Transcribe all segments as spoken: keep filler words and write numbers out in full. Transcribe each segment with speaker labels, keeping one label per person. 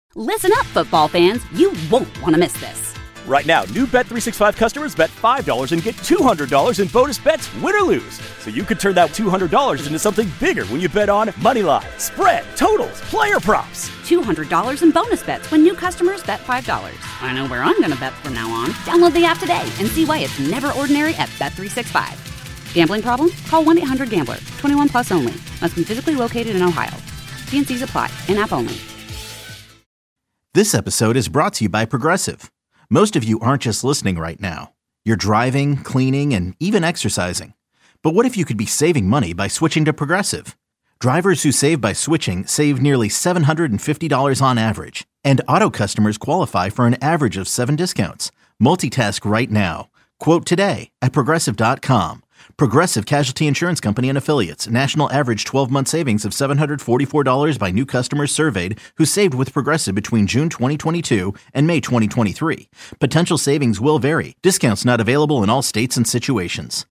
Speaker 1: Listen up, football fans. You won't want to miss this.
Speaker 2: Right now, new Bet three sixty-five customers bet five dollars and get two hundred dollars in bonus bets, win or lose. So you could turn that two hundred dollars into something bigger when you bet on money line, spread, totals, player props.
Speaker 1: two hundred dollars in bonus bets when new customers bet five dollars. I know where I'm going to bet from now on. Download the app today and see why it's never ordinary at Bet three sixty-five. Gambling problem? Call one eight hundred gambler. twenty-one plus only. Must be physically located in Ohio. T and C's apply. In-app only.
Speaker 3: This episode is brought to you by Progressive. Most of you aren't just listening right now. You're driving, cleaning, and even exercising. But what if you could be saving money by switching to Progressive? Drivers who save by switching save nearly seven hundred fifty dollars on average. And auto customers qualify for an average of seven discounts. Multitask right now. Quote today at Progressive dot com. Progressive Casualty Insurance Company and Affiliates. National average twelve-month savings of seven hundred forty-four dollars by new customers surveyed who saved with Progressive between June twenty twenty-two and May twenty twenty-three. Potential savings will vary. Discounts not available in all states and situations.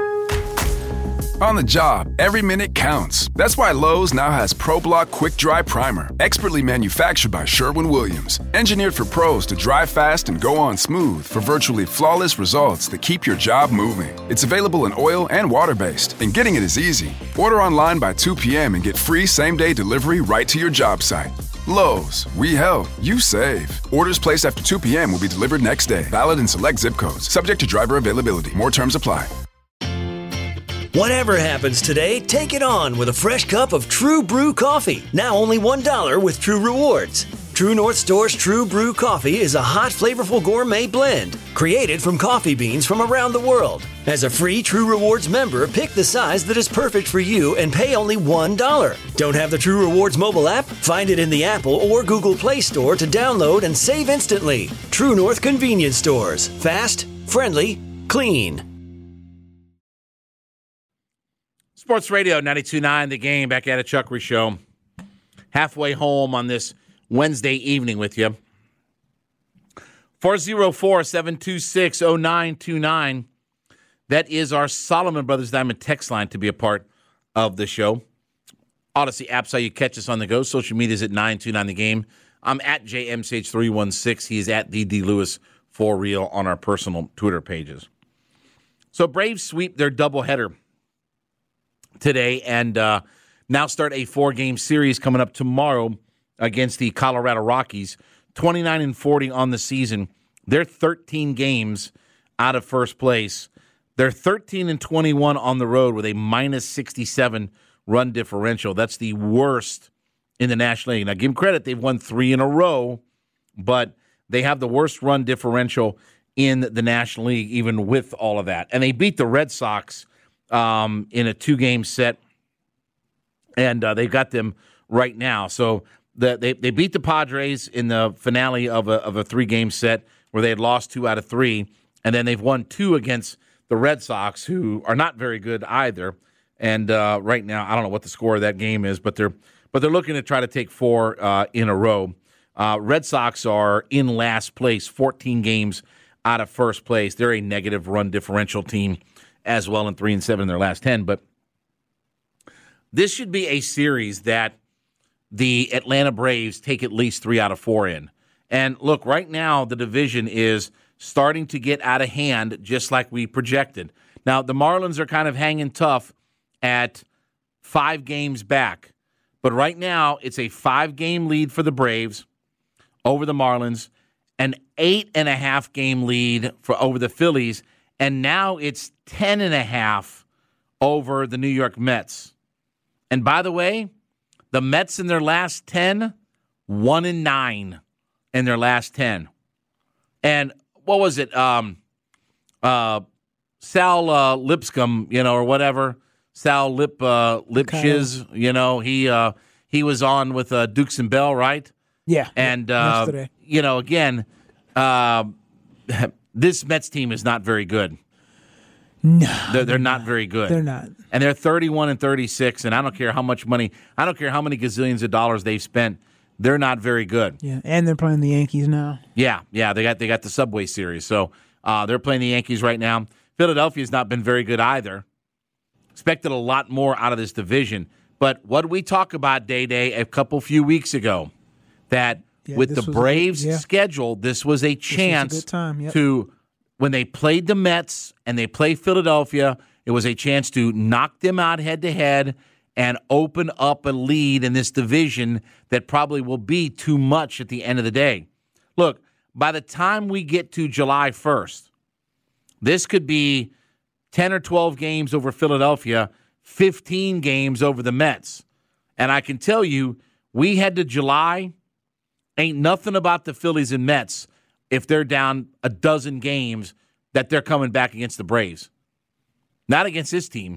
Speaker 4: On the job, every minute counts. That's why Lowe's now has ProBlock Quick Dry Primer, expertly manufactured by Sherwin-Williams. Engineered for pros to dry fast and go on smooth for virtually flawless results that keep your job moving. It's available in oil and water-based, and getting it is easy. Order online by two p.m. and get free same-day delivery right to your job site. Lowe's, we help, you save. Orders placed after two p.m. will be delivered next day. Valid in select zip codes. Subject to driver availability. More terms apply.
Speaker 5: Whatever happens today, take it on with a fresh cup of True Brew coffee. Now only one dollar with True Rewards. True North Store's True Brew coffee is a hot, flavorful gourmet blend created from coffee beans from around the world. As a free True Rewards member, pick the size that is perfect for you and pay only one dollar. Don't have the True Rewards mobile app? Find it in the Apple or Google Play Store to download and save instantly. True North Convenience Stores. Fast, friendly, clean.
Speaker 6: Sports Radio ninety-two point nine, The Game, back at a Chuckery Show. Halfway home on this Wednesday evening with you. four oh four, seven two six, oh nine two nine. That is our Solomon Brothers Diamond text line to be a part of the show. Odyssey app's how you catch us on the go. Social media is at nine two nine The Game. I'm at J M C H three one six. He is at D D Lewis for real on our personal Twitter pages. So Braves sweep their doubleheader today and uh, now start a four-game series coming up tomorrow against the Colorado Rockies. twenty-nine and forty on the season. They're thirteen games out of first place. They're thirteen and twenty-one on the road with a minus sixty-seven run differential. That's the worst in the National League. Now, give them credit. They've won three in a row, but they have the worst run differential in the National League, even with all of that. And they beat the Red Sox Um, in a two-game set, and uh, they've got them right now. So the, they they beat the Padres in the finale of a of a three-game set where they had lost two out of three, and then they've won two against the Red Sox, who are not very good either. And uh, right now, I don't know what the score of that game is, but they're but they're looking to try to take four uh, in a row. Uh, Red Sox are in last place, fourteen games out of first place. They're a negative run differential team as well, in three and seven in their last ten. But this should be a series that the Atlanta Braves take at least three out of four in. And look, right now the division is starting to get out of hand, just like we projected. Now, the Marlins are kind of hanging tough at five games back. But right now, it's a five-game lead for the Braves over the Marlins, an eight-and-a-half game lead for over the Phillies, and now it's ten and a half over the New York Mets. And by the way, the Mets in their last ten, one and nine in their last ten. And what was it? Um, uh, Sal uh, Lipscomb, you know, or whatever. Sal Lip uh, Lipshiz, you know, he uh, he was on with uh, Dukes and Bell, right?
Speaker 7: Yeah.
Speaker 6: And uh, you know, again, uh, this Mets team is not very good.
Speaker 7: No,
Speaker 6: they're, they're, they're not, not very good.
Speaker 7: They're not,
Speaker 6: and they're thirty-one and thirty-six. And I don't care how much money, I don't care how many gazillions of dollars they've spent. They're not very good.
Speaker 7: Yeah, and they're playing the Yankees now.
Speaker 6: Yeah, yeah, they got they got the Subway Series, so uh, they're playing the Yankees right now. Philadelphia's not been very good either. Expected a lot more out of this division, but what did we talk about, Day Day, a couple few weeks ago? That
Speaker 7: Yeah,
Speaker 6: with
Speaker 7: this
Speaker 6: the
Speaker 7: was a-
Speaker 6: Braves'
Speaker 7: yeah.
Speaker 6: schedule, this was a chance
Speaker 7: good time, yep.
Speaker 6: to, when they played the Mets and they play Philadelphia, it was a chance to knock them out head-to-head and open up a lead in this division that probably will be too much at the end of the day. Look, by the time we get to July first, this could be ten or twelve games over Philadelphia, fifteen games over the Mets. And I can tell you, we head to July, ain't nothing about the Phillies and Mets if they're down a dozen games that they're coming back against the Braves. Not against this team.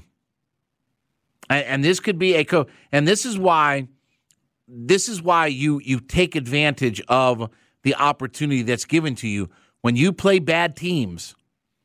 Speaker 6: And, and this could be a co- and this is why this is why you you take advantage of the opportunity that's given to you when you play bad teams.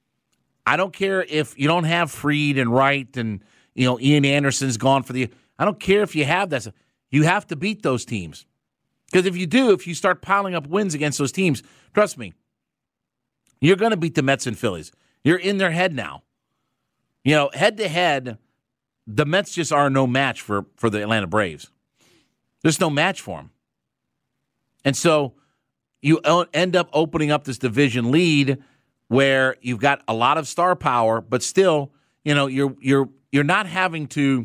Speaker 6: I don't care if you don't have Fried and Wright and you know Ian Anderson's gone for the I don't care if you have that. You have to beat those teams. Because if you do, if you start piling up wins against those teams, trust me, you're going to beat the Mets and Phillies. You're in their head now. You know, head to head, the Mets just are no match for, for the Atlanta Braves. There's no match for them. And so you end up opening up this division lead where you've got a lot of star power, but still, you know, you're you're you're not having to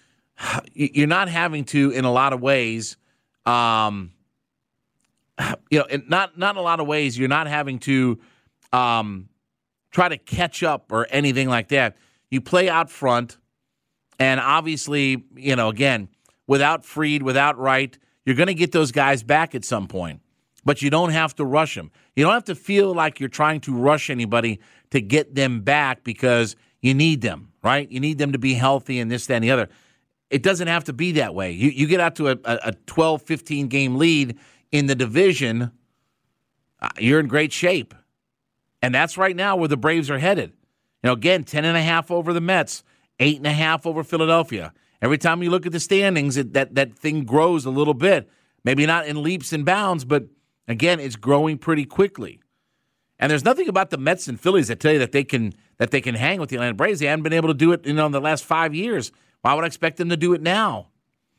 Speaker 6: you're not having to in a lot of ways, um, you know, in not not in a lot of ways you're not having to um, try to catch up or anything like that. You play out front, and obviously, you know, again, without Fried, without Wright, you're going to get those guys back at some point. But you don't have to rush them. You don't have to feel like you're trying to rush anybody to get them back because you need them, right? You need them to be healthy and this, that, and the other. It doesn't have to be that way. You you get out to a, a twelve, fifteen-game lead in the division, uh, you're in great shape. And that's right now where the Braves are headed. You know, again, ten and a half over the Mets, eight and a half over Philadelphia. Every time you look at the standings, it, that, that thing grows a little bit. Maybe not in leaps and bounds, but again, it's growing pretty quickly. And there's nothing about the Mets and Phillies that tell you that they can that they can hang with the Atlanta Braves. They haven't been able to do it, you know, in the last five years. Why would I expect them to do it now?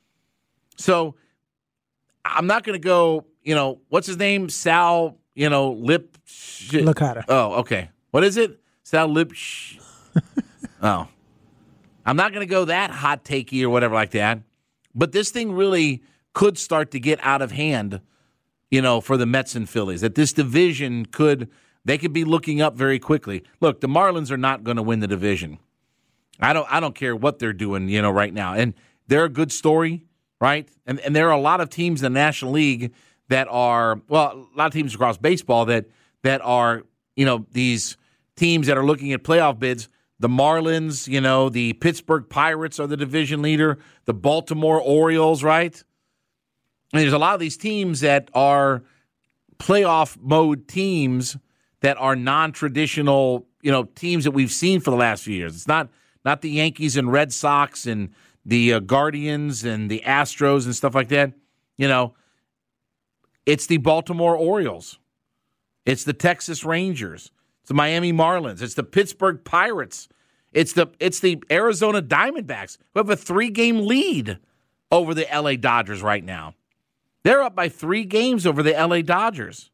Speaker 6: So I'm not going to go, you know, what's his name? Sal, you know, Lip. Shit.
Speaker 7: Licata.
Speaker 6: Oh, okay. What is it? Sal Lip. Sh- oh. I'm not going to go that hot takey or whatever like that. But this thing really could start to get out of hand, you know, for the Mets and Phillies. That this division could, they could be looking up very quickly. Look, the Marlins are not going to win the division. I don't I don't care what they're doing, you know, right now. And they're a good story, right? And and there are a lot of teams in the National League that are, well, a lot of teams across baseball that that are, you know, these teams that are looking at playoff bids. The Marlins, you know, the Pittsburgh Pirates are the division leader. The Baltimore Orioles, right? And there's a lot of these teams that are playoff mode teams that are non-traditional, you know, teams that we've seen for the last few years. It's not not the Yankees and Red Sox and the uh, Guardians and the Astros and stuff like that. You know, it's the Baltimore Orioles. It's the Texas Rangers. It's the Miami Marlins. It's the Pittsburgh Pirates. It's the it's the Arizona Diamondbacks who have a three-game lead over the L A Dodgers right now. They're up by three games over the L A Dodgers.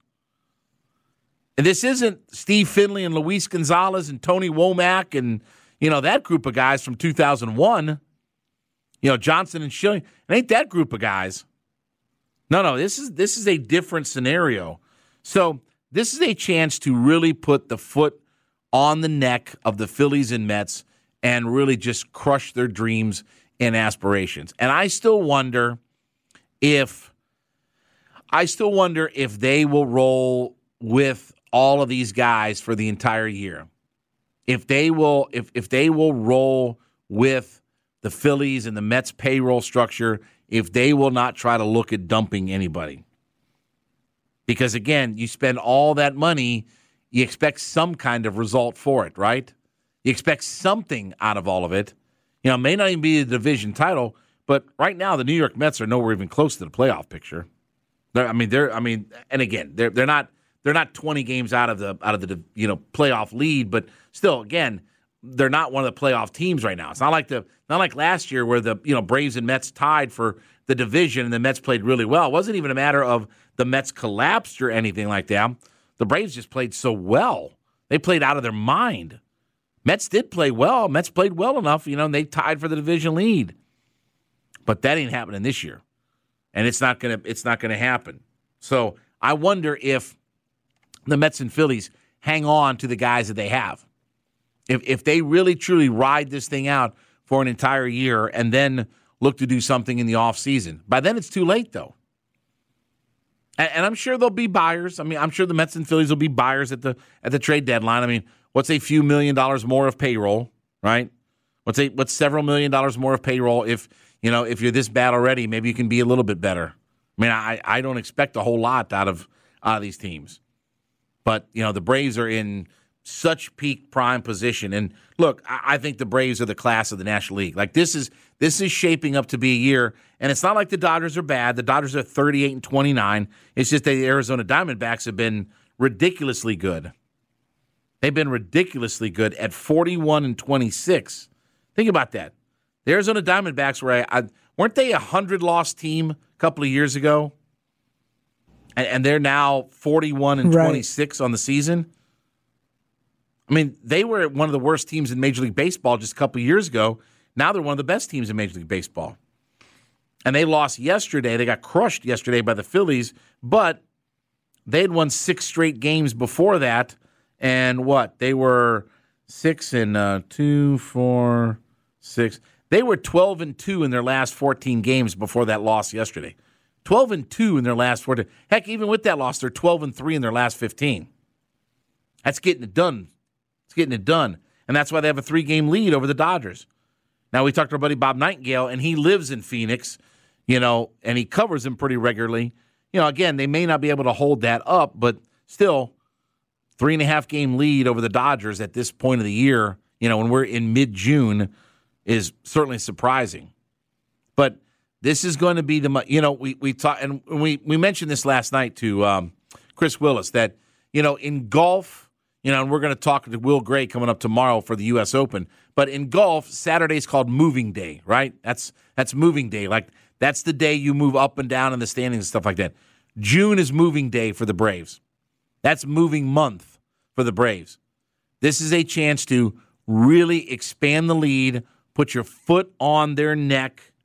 Speaker 6: And this isn't Steve Finley and Luis Gonzalez and Tony Womack and, you know, that group of guys from two thousand one. You know, Johnson and Schilling. It ain't that group of guys. No, no, this is this is a different scenario. So this is a chance to really put the foot on the neck of the Phillies and Mets and really just crush their dreams and aspirations. And I still wonder if I still wonder if they will roll with all of these guys for the entire year. If they will if if they will roll with the Phillies and the Mets payroll structure, if they will not try to look at dumping anybody. Because, again, you spend all that money, you expect some kind of result for it, right? You expect something out of all of it. You know, it may not even be the division title, but right now the New York Mets are nowhere even close to the playoff picture. They're, I mean, they're. I mean, and again, they're they're not they're not twenty games out of the out of the you know playoff lead, but still, again, they're not one of the playoff teams right now. It's not like the not like last year where the you know Braves and Mets tied for the division and the Mets played really well. It wasn't even a matter of the Mets collapsed or anything like that. The Braves just played so well. They played out of their mind. Mets did play well. Mets played well enough, you know, and they tied for the division lead. But that ain't happening this year. And it's not gonna it's not gonna happen. So I wonder if the Mets and Phillies hang on to the guys that they have. If if they really truly ride this thing out for an entire year and then look to do something in the offseason. By then it's too late, though. And, and I'm sure there'll be buyers. I mean, I'm sure the Mets and Phillies will be buyers at the at the trade deadline. I mean, what's a few million dollars more of payroll, right? What's a what's several million dollars more of payroll if, you know, if you're this bad already, maybe you can be a little bit better. I mean, I, I don't expect a whole lot out of out of these teams. But, you know, the Braves are in such peak prime position. And look, I, I think the Braves are the class of the National League. Like this is this is shaping up to be a year, and it's not like the Dodgers are bad. The Dodgers are thirty-eight and twenty-nine. It's just that the Arizona Diamondbacks have been ridiculously good. They've been ridiculously good at forty-one and twenty-six. Think about that. The Arizona Diamondbacks were a, a weren't they a hundred-loss team a couple of years ago? And, and they're now forty-one and twenty-six right. on the season. I mean, they were one of the worst teams in Major League Baseball just a couple of years ago. Now they're one of the best teams in Major League Baseball. And they lost yesterday. They got crushed yesterday by the Phillies, but they had won six straight games before that. And what? They were six and uh, two, four, six. They were twelve and two in their last fourteen games before that loss yesterday. twelve and two in their last fourteen. Heck, even with that loss, they're twelve and three in their last fifteen. That's getting it done. It's getting it done. And that's why they have a three-game lead over the Dodgers. Now, we talked to our buddy Bob Nightingale, and he lives in Phoenix, you know, and he covers them pretty regularly. You know, again, they may not be able to hold that up, but still, three-and-a-half game lead over the Dodgers at this point of the year, you know, when we're in mid-June, is certainly surprising. But this is going to be the, you know, we we talked, and we, we mentioned this last night to um, Chris Willis, that, you know, in golf, you know, and we're going to talk to Will Gray coming up tomorrow for the U S Open. But in golf, Saturday's called moving day, right? That's that's moving day. Like, that's the day you move up and down in the standings and stuff like that. June is moving day for the Braves. That's moving month for the Braves. This is a chance to really expand the lead, put your foot on their neck,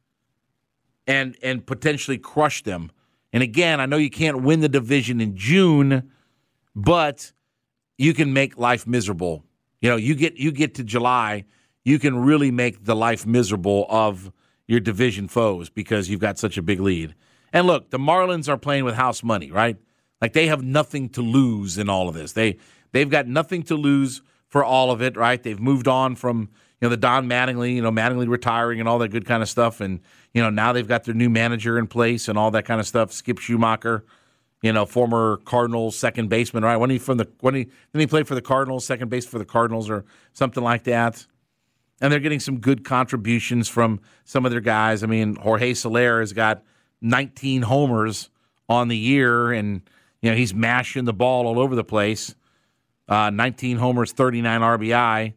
Speaker 6: and and potentially crush them. And again, I know you can't win the division in June, but you can make life miserable. You know, you get you get to July, you can really make the life miserable of your division foes because you've got such a big lead. And look, the Marlins are playing with house money, right? Like, they have nothing to lose in all of this. They they've got nothing to lose for all of it, right? They've moved on from, you know, the Don Mattingly, you know, Mattingly retiring and all that good kind of stuff. And, you know, now they've got their new manager in place and all that kind of stuff. Skip Schumacher, you know, former Cardinals second baseman, right? When he from the when he then he played for the Cardinals, second base for the Cardinals or something like that. And they're getting some good contributions from some of their guys. I mean, Jorge Soler has got nineteen homers on the year, and you know he's mashing the ball all over the place. Uh, nineteen homers, thirty-nine R B I.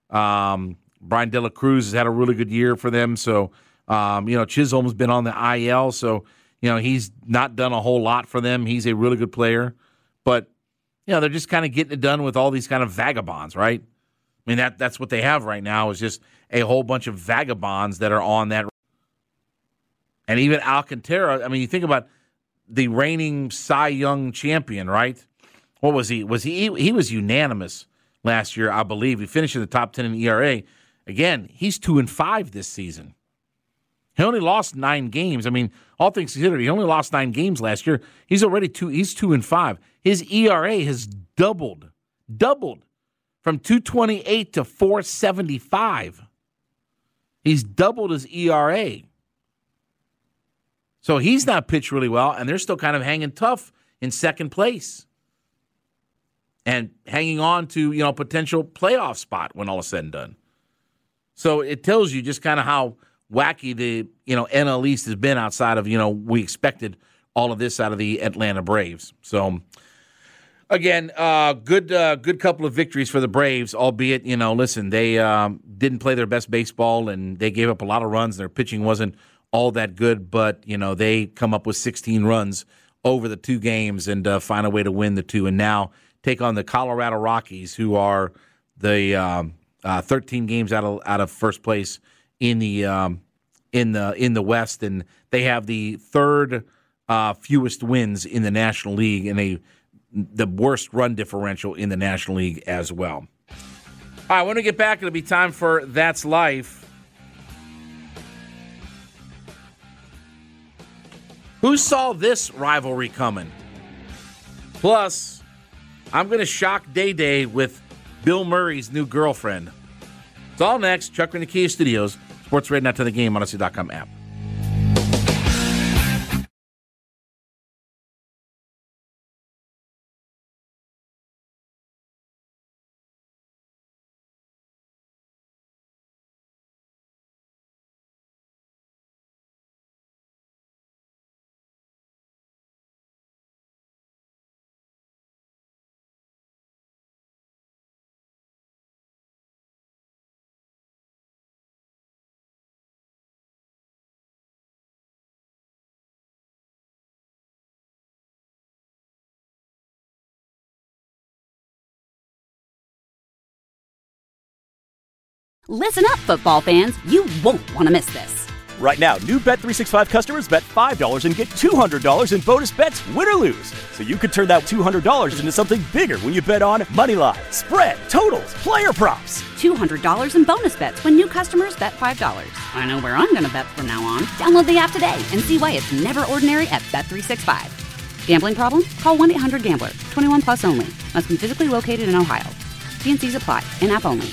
Speaker 6: Um, Brian De La Cruz has had a really good year for them. So, um, you know, Chisholm's been on the I L, so you know he's not done a whole lot for them. He's a really good player, but you know they're just kind of getting it done with all these kind of vagabonds, right? I mean that that's what they have right now is just a whole bunch of vagabonds that are on that. And even Alcantara, I mean, you think about the reigning Cy Young champion, right? What was he? Was he? He was unanimous last year, I believe. He finished in the top ten in E R A. Again, he's two and five this season. He only lost nine games. I mean, all things considered, he only lost nine games last year. He's already two. He's two and five. His E R A has doubled, doubled from two twenty-eight to four seventy-five. He's doubled his E R A. So he's not pitched really well, and they're still kind of hanging tough in second place and hanging on to, you know, potential playoff spot when all is said and done. So it tells you just kind of how wacky the, you know, N L East has been outside of, you know, we expected all of this out of the Atlanta Braves. So, again, uh, good uh, good couple of victories for the Braves, albeit, you know, listen, they um, didn't play their best baseball, and they gave up a lot of runs. Their pitching wasn't all that good, but, you know, they come up with sixteen runs over the two games and uh, find a way to win the two, and now take on the Colorado Rockies, who are the um, uh, thirteen games out of out of first place in the um, in the in the West, and they have the third uh, fewest wins in the National League and a the worst run differential in the National League as well. All right, when we get back, it'll be time for That's Life. Who saw this rivalry coming? Plus, I'm going to shock Day Day with Bill Murray's new girlfriend. It's all next. Chuck in the Kia Studios, Sports Radio, not to the game, Odyssey dot com app.
Speaker 1: Listen up, football fans. You won't want to miss this.
Speaker 2: Right now, new Bet three sixty-five customers bet five dollars and get two hundred dollars in bonus bets, win or lose. So you could turn that two hundred dollars into something bigger when you bet on moneyline, spread, totals, player props.
Speaker 1: two hundred dollars in bonus bets when new customers bet five dollars. I know where I'm going to bet from now on. Download the app today and see why it's never ordinary at Bet three sixty-five. Gambling problem? Call one eight hundred gambler. twenty-one plus only. Must be physically located in Ohio. T and C's apply. In-app only.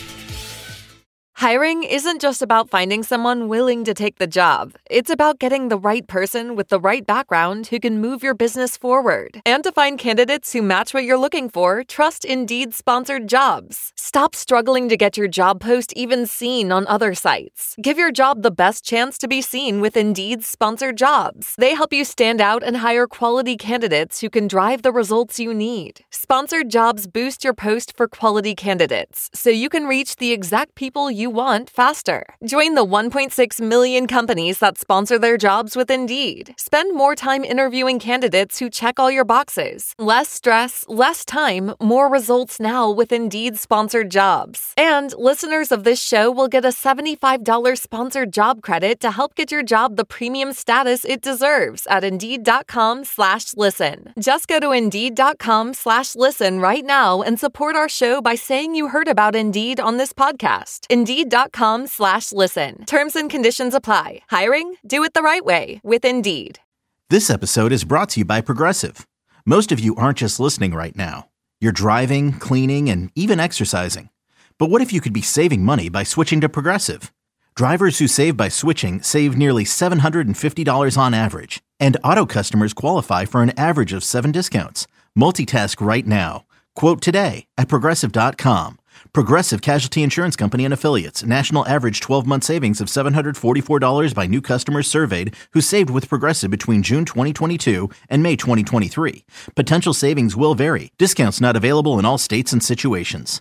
Speaker 8: Hiring isn't just about finding someone willing to take the job. It's about getting the right person with the right background who can move your business forward. And to find candidates who match what you're looking for, trust Indeed-sponsored jobs. Stop struggling to get your job post even seen on other sites. Give your job the best chance to be seen with Indeed-sponsored jobs. They help you stand out and hire quality candidates who can drive the results you need. Sponsored jobs boost your post for quality candidates, so you can reach the exact people you want faster. Join the one point six million companies that sponsor their jobs with Indeed. Spend more time interviewing candidates who check all your boxes. Less stress, less time, more results now with Indeed-sponsored jobs. And listeners of this show will get a seventy-five dollars sponsored job credit to help get your job the premium status it deserves at Indeed.com slash listen. Just go to Indeed.com slash listen right now and support our show by saying you heard about Indeed on this podcast. Indeed.com slash listen. Terms and conditions apply. Hiring? Do it the right way with Indeed.
Speaker 3: This episode is brought to you by Progressive. Most of you aren't just listening right now. You're driving, cleaning, and even exercising. But what if you could be saving money by switching to Progressive? Drivers who save by switching save nearly seven hundred fifty dollars on average. And auto customers qualify for an average of seven discounts. Multitask right now. Quote today at Progressive dot com. Progressive Casualty Insurance Company and Affiliates. National average twelve-month savings of seven hundred forty-four dollars by new customers surveyed who saved with Progressive between June twenty twenty-two and May twenty twenty-three. Potential savings will vary. Discounts not available in all states and situations.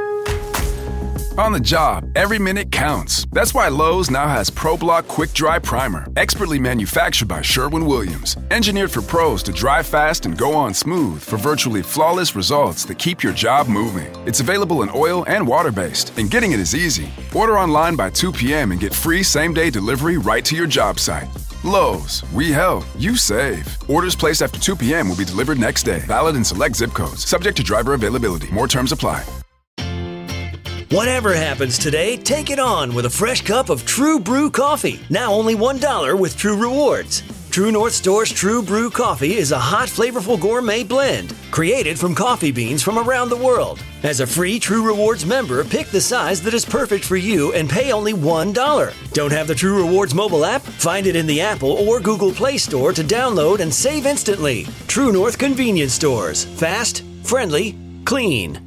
Speaker 4: On the job, every minute counts. That's why Lowe's now has ProBlock Quick Dry Primer, expertly manufactured by Sherwin-Williams. Engineered for pros to dry fast and go on smooth for virtually flawless results that keep your job moving. It's available in oil and water-based, and getting it is easy. Order online by two p.m. and get free same-day delivery right to your job site. Lowe's, we help, you save. Orders placed after two p.m. will be delivered next day. Valid in select zip codes. Subject to driver availability. More terms apply.
Speaker 5: Whatever happens today, take it on with a fresh cup of True Brew coffee. Now only one dollar with True Rewards. True North Store's True Brew coffee is a hot, flavorful gourmet blend created from coffee beans from around the world. As a free True Rewards member, pick the size that is perfect for you and pay only one dollar. Don't have the True Rewards mobile app? Find it in the Apple or Google Play Store to download and save instantly. True North Convenience Stores. Fast, friendly, clean.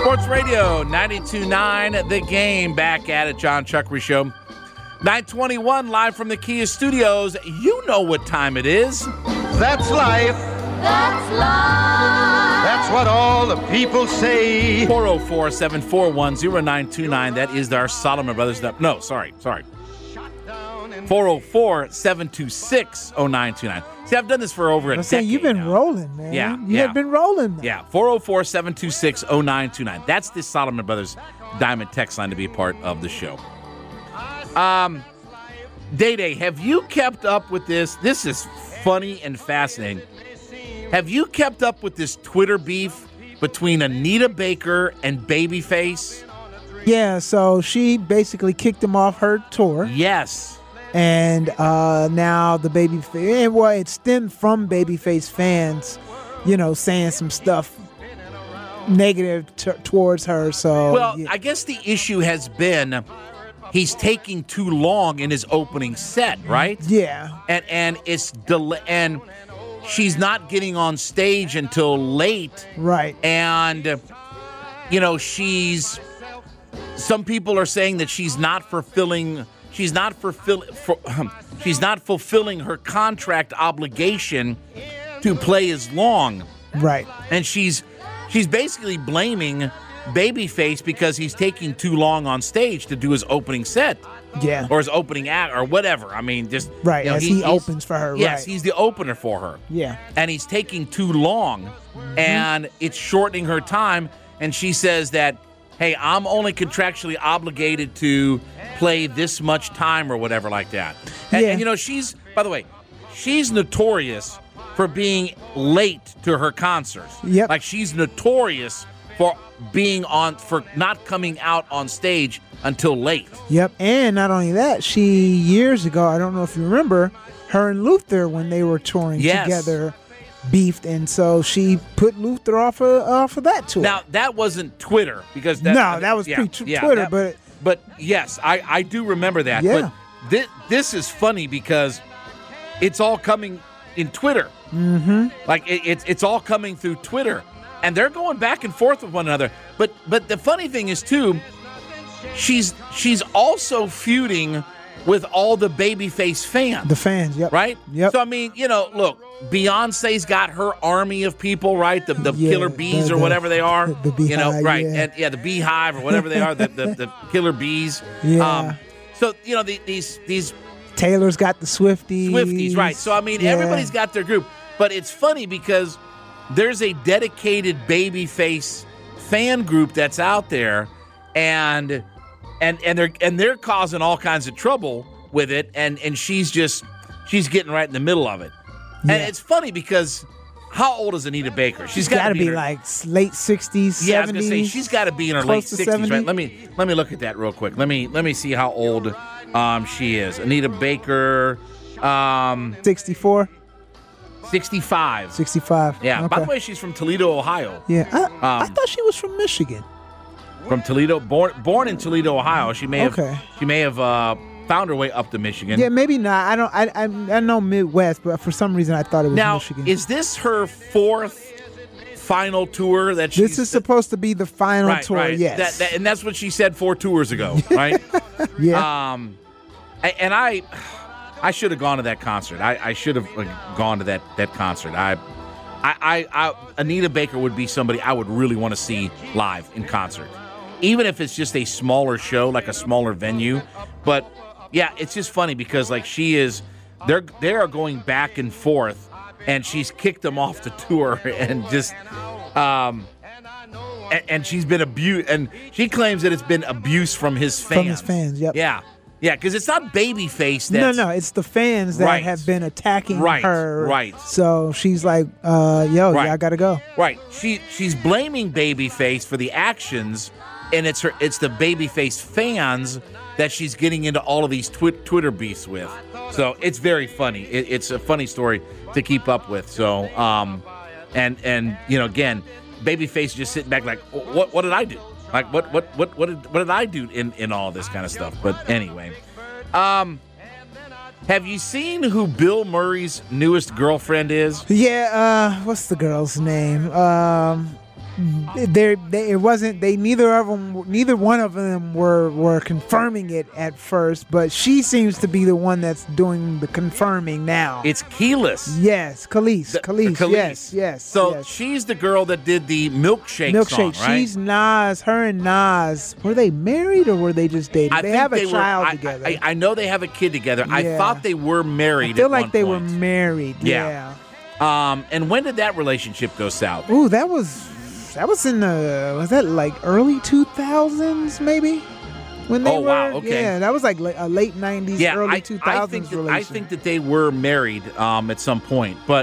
Speaker 6: Sports Radio ninety-two point nine, The Game, back at it. John Chuckery Show. nine twenty-one, live from the Kia Studios. You know what time it is.
Speaker 9: That's life. That's life. That's what all the people say.
Speaker 6: four oh four, seven four one, oh nine two nine. That is our Solomon Brothers. No, sorry, sorry. four oh four, seven two six, oh nine two nine. See, I've done this for over a
Speaker 7: I'm
Speaker 6: decade
Speaker 7: saying you've been
Speaker 6: now.
Speaker 7: rolling, man.
Speaker 6: Yeah,
Speaker 7: You
Speaker 6: yeah.
Speaker 7: have been rolling. Man.
Speaker 6: Yeah, four oh four, seven two six, oh nine two nine. That's the Solomon Brothers Diamond text line to be a part of the show. Um, Day Day, have you kept up with this? This is funny and fascinating. Have you kept up with this Twitter beef between Anita Baker and Babyface?
Speaker 7: Yeah, so she basically kicked him off her tour.
Speaker 6: Yes.
Speaker 7: And uh, now the Babyface, and well, it stemmed from Babyface fans, you know, saying some stuff negative t- towards her. So,
Speaker 6: Well,
Speaker 7: yeah.
Speaker 6: I guess the issue has been he's taking too long in his opening set, right?
Speaker 7: Yeah.
Speaker 6: And and it's del- and she's not getting on stage until late.
Speaker 7: Right.
Speaker 6: And you know, she's some people are saying that she's not fulfilling she's not fulfill for, she's not fulfilling her contract obligation to play as long.
Speaker 7: Right.
Speaker 6: And she's she's basically blaming Babyface because he's taking too long on stage to do his opening set.
Speaker 7: Yeah.
Speaker 6: Or his opening act or whatever. I mean, just
Speaker 7: Right,
Speaker 6: you know,
Speaker 7: as he
Speaker 6: he's-
Speaker 7: opens for her,
Speaker 6: Yes,
Speaker 7: right.
Speaker 6: he's the opener for her.
Speaker 7: Yeah.
Speaker 6: And he's taking too long,
Speaker 7: Mm-hmm.
Speaker 6: and it's shortening her time. And she says that, hey, I'm only contractually obligated to play this much time or whatever like that. And,
Speaker 7: Yeah.
Speaker 6: and you know, she's, by the way, she's notorious for being late to her concerts.
Speaker 7: Yep.
Speaker 6: Like she's notorious for being on, for not coming out on stage until late.
Speaker 7: Yep. And not only that, she years ago, I don't know if you remember, her and Luther, when they were touring
Speaker 6: Yes.
Speaker 7: together, beefed, and so she put Luther off of off of that tour.
Speaker 6: Now that wasn't Twitter because that,
Speaker 7: No, that was
Speaker 6: yeah,
Speaker 7: pre-Twitter,
Speaker 6: yeah, that-
Speaker 7: but-
Speaker 6: but yes, I, I do remember that.
Speaker 7: Yeah.
Speaker 6: But this this is funny because it's all coming in Twitter.
Speaker 7: Mm-hmm.
Speaker 6: Like it, it's it's all coming through Twitter, and they're going back and forth with one another. But but the funny thing is too, she's she's also feuding with all the Babyface fans.
Speaker 7: The fans, yep.
Speaker 6: Right?
Speaker 7: Yep.
Speaker 6: So, I mean, you know, look, Beyonce's got her army of people, right? The the
Speaker 7: Yeah,
Speaker 6: killer bees
Speaker 7: the-
Speaker 6: or
Speaker 7: the-
Speaker 6: whatever they are.
Speaker 7: the
Speaker 6: You know,
Speaker 7: beehive,
Speaker 6: right.
Speaker 7: yeah.
Speaker 6: And yeah, the beehive or whatever they are, the, the, the killer bees.
Speaker 7: Yeah.
Speaker 6: so, you know, the, these these
Speaker 7: Taylor's got the Swifties.
Speaker 6: Swifties, right. So, I mean,
Speaker 7: Yeah.
Speaker 6: everybody's got their group. But it's funny because there's a dedicated Babyface fan group that's out there, and and and they're and they're causing all kinds of trouble with it, and and she's just she's getting right in the middle of it.
Speaker 7: Yeah.
Speaker 6: And it's funny because how old is Anita Baker?
Speaker 7: She's
Speaker 6: gotta
Speaker 7: got to be
Speaker 6: in her-
Speaker 7: like s- late sixties,
Speaker 6: yeah, I was
Speaker 7: seventies.
Speaker 6: gonna say she's got to be in her late
Speaker 7: close to
Speaker 6: sixties,
Speaker 7: seventy.
Speaker 6: right? Let me let me look at that real quick. Let me let me see how old um, she is. Anita Baker, um,
Speaker 7: sixty-four,
Speaker 6: sixty-five.
Speaker 7: sixty-five.
Speaker 6: Yeah. By
Speaker 7: Okay.
Speaker 6: the way, she's from Toledo, Ohio.
Speaker 7: Yeah, I, I
Speaker 6: Um,
Speaker 7: thought she was from Michigan.
Speaker 6: From Toledo, born born in Toledo, Ohio. She may have
Speaker 7: Okay.
Speaker 6: she may have uh, found her way up to Michigan.
Speaker 7: Yeah, maybe not. I don't. I, I I know Midwest, but for some reason I thought it was
Speaker 6: Now,
Speaker 7: Michigan.
Speaker 6: is this her fourth final tour that she's
Speaker 7: This is supposed to be the final
Speaker 6: right,
Speaker 7: tour.
Speaker 6: right.
Speaker 7: Yes.
Speaker 6: That, that, and that's what she said four tours ago, right?
Speaker 7: yeah.
Speaker 6: Um, a- and I, I should have gone to that concert. I, I should have uh, gone to that that concert. I, I, I, I, Anita Baker would be somebody I would really want to see live in concert, even if it's just a smaller show, like a smaller venue. But yeah, it's just funny because like she is, they're they are going back and forth, and she's kicked them off the tour and just. Um, and, and she's been abused, and she claims that it's been abuse from his fans.
Speaker 7: From his fans, yep.
Speaker 6: Yeah, yeah, because it's not Babyface.
Speaker 7: No,
Speaker 6: That's,
Speaker 7: no, it's the fans that
Speaker 6: Right.
Speaker 7: have been attacking
Speaker 6: Right,
Speaker 7: her.
Speaker 6: right.
Speaker 7: So she's like, uh, yo,
Speaker 6: Right.
Speaker 7: yeah, I gotta go.
Speaker 6: Right. She she's blaming Babyface for the actions, and it's her it's the Babyface fans that she's getting into all of these twi- Twitter beefs with. So it's very funny. It, it's a funny story to keep up with. So um, and and you know again, Babyface just sitting back like, what what did I do? Like what what what what did what did I do in in all this kind of stuff? But anyway, um, have you seen who Bill Murray's newest girlfriend is?
Speaker 7: Yeah, uh, what's the girl's name? Um, there, they, it wasn't. They neither of them, neither one of them were were confirming it at first. But she seems to be the one that's doing the confirming now.
Speaker 6: It's Keyless.
Speaker 7: Yes, Khalees.
Speaker 6: The-
Speaker 7: Khalees.
Speaker 6: Khalees.
Speaker 7: Yes, yes.
Speaker 6: So
Speaker 7: yes.
Speaker 6: she's the girl that did the milkshake,
Speaker 7: Milkshake.
Speaker 6: song, right?
Speaker 7: She's Nas. Her and Nas. Were they married or were they just dating?
Speaker 6: I
Speaker 7: they
Speaker 6: think
Speaker 7: have a
Speaker 6: they were-
Speaker 7: child
Speaker 6: I-
Speaker 7: together.
Speaker 6: I, I know they have a kid together. I
Speaker 7: Yeah.
Speaker 6: thought they were married.
Speaker 7: I feel
Speaker 6: at
Speaker 7: like
Speaker 6: one
Speaker 7: they were
Speaker 6: point.
Speaker 7: married.
Speaker 6: Yeah.
Speaker 7: Yeah.
Speaker 6: Um, and when did that relationship go south?
Speaker 7: Ooh, that was that was in the was that like early two thousands maybe when they
Speaker 6: Oh,
Speaker 7: were.
Speaker 6: wow, okay.
Speaker 7: Yeah, that was like la- a late nineties,
Speaker 6: Yeah,
Speaker 7: early
Speaker 6: I,
Speaker 7: two
Speaker 6: I
Speaker 7: thousands
Speaker 6: think that, I
Speaker 7: relation.
Speaker 6: think that they were married um, at some point, but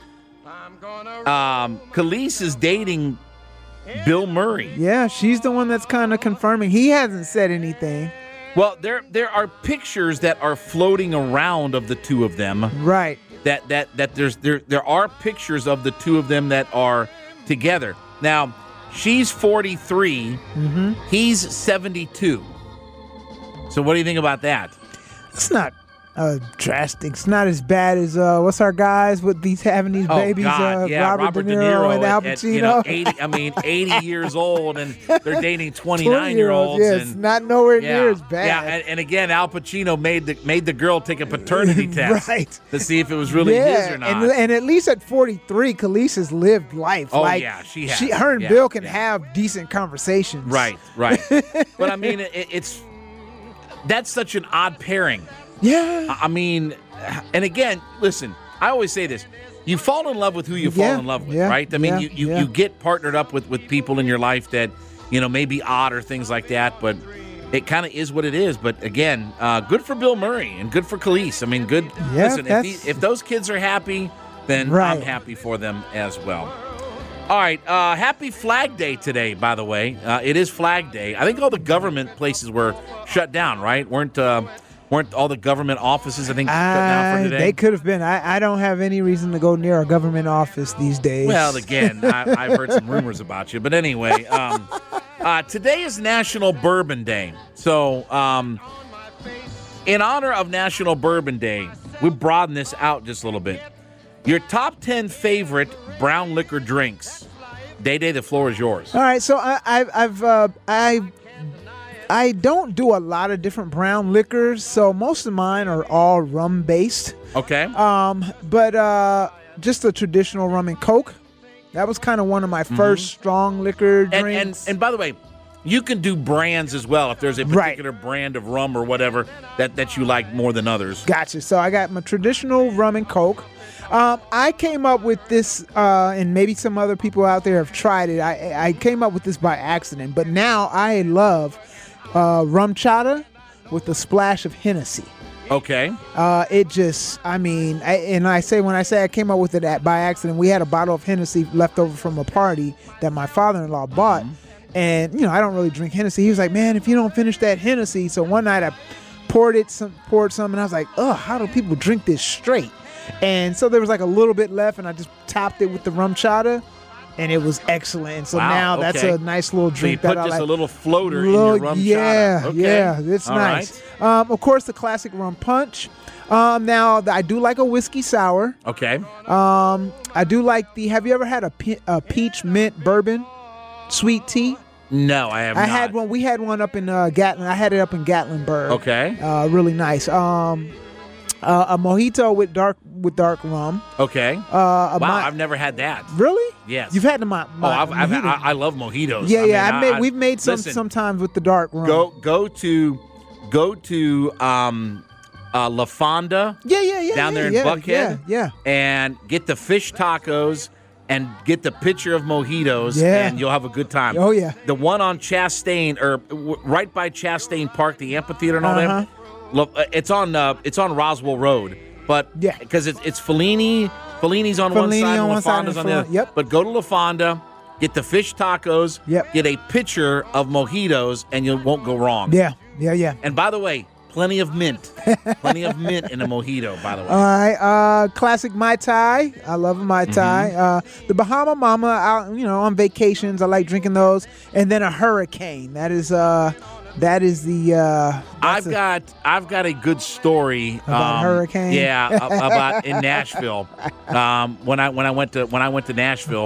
Speaker 6: um, Khalees is dating Bill Murray.
Speaker 7: Yeah, she's the one that's kind of confirming. He hasn't said anything.
Speaker 6: Well, there there are pictures that are floating around of the two of them.
Speaker 7: Right.
Speaker 6: That that that there's there there are pictures of the two of them that are together. Now, she's forty-three,
Speaker 7: Mm-hmm.
Speaker 6: he's seventy-two. So what do you think about that?
Speaker 7: It's not uh, drastic. It's not as bad as uh, what's our guys with these having these
Speaker 6: Oh
Speaker 7: babies,
Speaker 6: God,
Speaker 7: uh,
Speaker 6: yeah,
Speaker 7: Robert, De Niro, and Al
Speaker 6: at- at,
Speaker 7: Pacino.
Speaker 6: you know, eighty, I mean, eighty years old, and they're dating twenty-nine-year-olds.
Speaker 7: Yeah, it's
Speaker 6: and,
Speaker 7: not nowhere
Speaker 6: yeah,
Speaker 7: near as bad.
Speaker 6: Yeah, and, and again, Al Pacino made the made the girl take a paternity test
Speaker 7: Right.
Speaker 6: to see if it was really
Speaker 7: yeah,
Speaker 6: his or not.
Speaker 7: And, and at least at forty-three, Khalees has lived life.
Speaker 6: Oh,
Speaker 7: like,
Speaker 6: yeah, she has.
Speaker 7: She, her and
Speaker 6: Yeah,
Speaker 7: Bill can
Speaker 6: yeah.
Speaker 7: have decent conversations.
Speaker 6: Right, right. But I mean, it, it's that's such an odd pairing.
Speaker 7: Yeah.
Speaker 6: I I mean, and again, listen, I always say this. You fall in love with who you fall
Speaker 7: Yeah,
Speaker 6: in love with,
Speaker 7: yeah,
Speaker 6: right? I mean,
Speaker 7: yeah,
Speaker 6: you, you,
Speaker 7: yeah.
Speaker 6: you get partnered up with, with people in your life that, you know, may be odd or things like that, but it kind of is what it is. But again, uh, good for Bill Murray and good for Khalees. I mean, good.
Speaker 7: Yeah,
Speaker 6: listen, if,
Speaker 7: that's-
Speaker 6: the, if those kids are happy, then I'm
Speaker 7: Right.
Speaker 6: happy for them as well. All right, uh, happy Flag Day today, by the way. Uh, it is Flag Day. I think all the government places were shut down, right? Weren't uh, weren't all the government offices, I think, shut down for
Speaker 7: I-
Speaker 6: today?
Speaker 7: they could have been. I, I don't have any reason to go near a government office these days.
Speaker 6: Well, again, I, I've heard some rumors about you. But anyway, um, uh, today is National Bourbon Day. So um, in honor of National Bourbon Day, we broaden this out just a little bit. Your top ten favorite brown liquor drinks. Day Day, the floor is yours.
Speaker 7: All right, so I, I've, I've, uh, I, I don't do a lot of different brown liquors, so most of mine are all rum based.
Speaker 6: Okay.
Speaker 7: Um, but uh, just the traditional rum and coke. That was kind of one of my first strong liquor
Speaker 6: And, and
Speaker 7: drinks.
Speaker 6: and by the way, you can do brands as well if there's a
Speaker 7: Right.
Speaker 6: particular brand of rum or whatever that, that you like more than others.
Speaker 7: Gotcha. So I got my traditional rum and coke. Um, I came up with this, uh, and maybe some other people out there have tried it. I, I came up with this by accident, but now I love uh, rum chata with a splash of Hennessy.
Speaker 6: Okay.
Speaker 7: Uh, it just, I mean, I, and I say when I say I came up with it at, by accident, we had a bottle of Hennessy left over from a party that my father-in-law bought, and you know I don't really drink Hennessy. He was like, "Man, if you don't finish that Hennessy," so one night I poured it, some poured some, and I was like, "Ugh, how do people drink this straight?" And so there was like a little bit left, and I just topped it with the rum chata, and it was excellent. And so
Speaker 6: Wow,
Speaker 7: now that's
Speaker 6: okay.
Speaker 7: a nice little
Speaker 6: So you
Speaker 7: drink
Speaker 6: put
Speaker 7: that I
Speaker 6: just
Speaker 7: like.
Speaker 6: a little floater in
Speaker 7: Little-
Speaker 6: your rum
Speaker 7: yeah,
Speaker 6: chata. Okay.
Speaker 7: yeah, it's
Speaker 6: All
Speaker 7: nice.
Speaker 6: right.
Speaker 7: Um, of course, the classic rum punch. Um, now I do like a whiskey sour.
Speaker 6: Okay.
Speaker 7: Um, I do like the. Have you ever had a, pe- a peach mint bourbon sweet tea?
Speaker 6: No, I have
Speaker 7: I
Speaker 6: not.
Speaker 7: had one. We had one up in uh, Gatlin. I had it up in Gatlinburg.
Speaker 6: Okay.
Speaker 7: Uh, really nice. Um, uh, a mojito with dark with dark rum.
Speaker 6: Okay.
Speaker 7: Uh, a
Speaker 6: wow,
Speaker 7: mi-
Speaker 6: I've never had that.
Speaker 7: really?
Speaker 6: Yes.
Speaker 7: You've had the mo-
Speaker 6: Oh,
Speaker 7: mo-
Speaker 6: I've, I've,
Speaker 7: mojito.
Speaker 6: I, I love mojitos.
Speaker 7: yeah,
Speaker 6: I
Speaker 7: yeah.
Speaker 6: mean,
Speaker 7: I made.
Speaker 6: I-
Speaker 7: we've made some
Speaker 6: listen,
Speaker 7: sometimes with the dark rum.
Speaker 6: Go go to go to um, uh, La Fonda
Speaker 7: Yeah, yeah, yeah.
Speaker 6: down
Speaker 7: yeah,
Speaker 6: there in
Speaker 7: yeah,
Speaker 6: Buckhead.
Speaker 7: Yeah, yeah.
Speaker 6: And get the fish tacos and get the pitcher of mojitos,
Speaker 7: Yeah.
Speaker 6: and you'll have a good time.
Speaker 7: Oh, yeah.
Speaker 6: The one on Chastain, or w- right by Chastain Park, the amphitheater and all
Speaker 7: Uh-huh.
Speaker 6: that. Look, uh, it's on uh, it's on Roswell Road, but
Speaker 7: Yeah.
Speaker 6: because it's it's Fellini. Fellini's on one
Speaker 7: Fellini
Speaker 6: side,
Speaker 7: on
Speaker 6: and La
Speaker 7: one side
Speaker 6: Fonda's
Speaker 7: and
Speaker 6: on the
Speaker 7: Fel-
Speaker 6: other.
Speaker 7: yep.
Speaker 6: But go to La Fonda, get the fish tacos,
Speaker 7: Yep.
Speaker 6: get a pitcher of mojitos, and you won't go wrong.
Speaker 7: Yeah, yeah, yeah.
Speaker 6: And by the way, plenty of mint, plenty of mint in a mojito. By the way.
Speaker 7: All right, uh, classic Mai Tai. I love a Mai Tai.
Speaker 6: Mm-hmm.
Speaker 7: Uh, the Bahama Mama, out, you know, on vacations, I like drinking those. And then a Hurricane. That is, uh, that is the. Uh,
Speaker 6: I've
Speaker 7: that's a-
Speaker 6: got I've got a good story
Speaker 7: About
Speaker 6: um,
Speaker 7: Hurricane?
Speaker 6: Yeah, a- about in Nashville. Um, when I when I went to when I went to Nashville,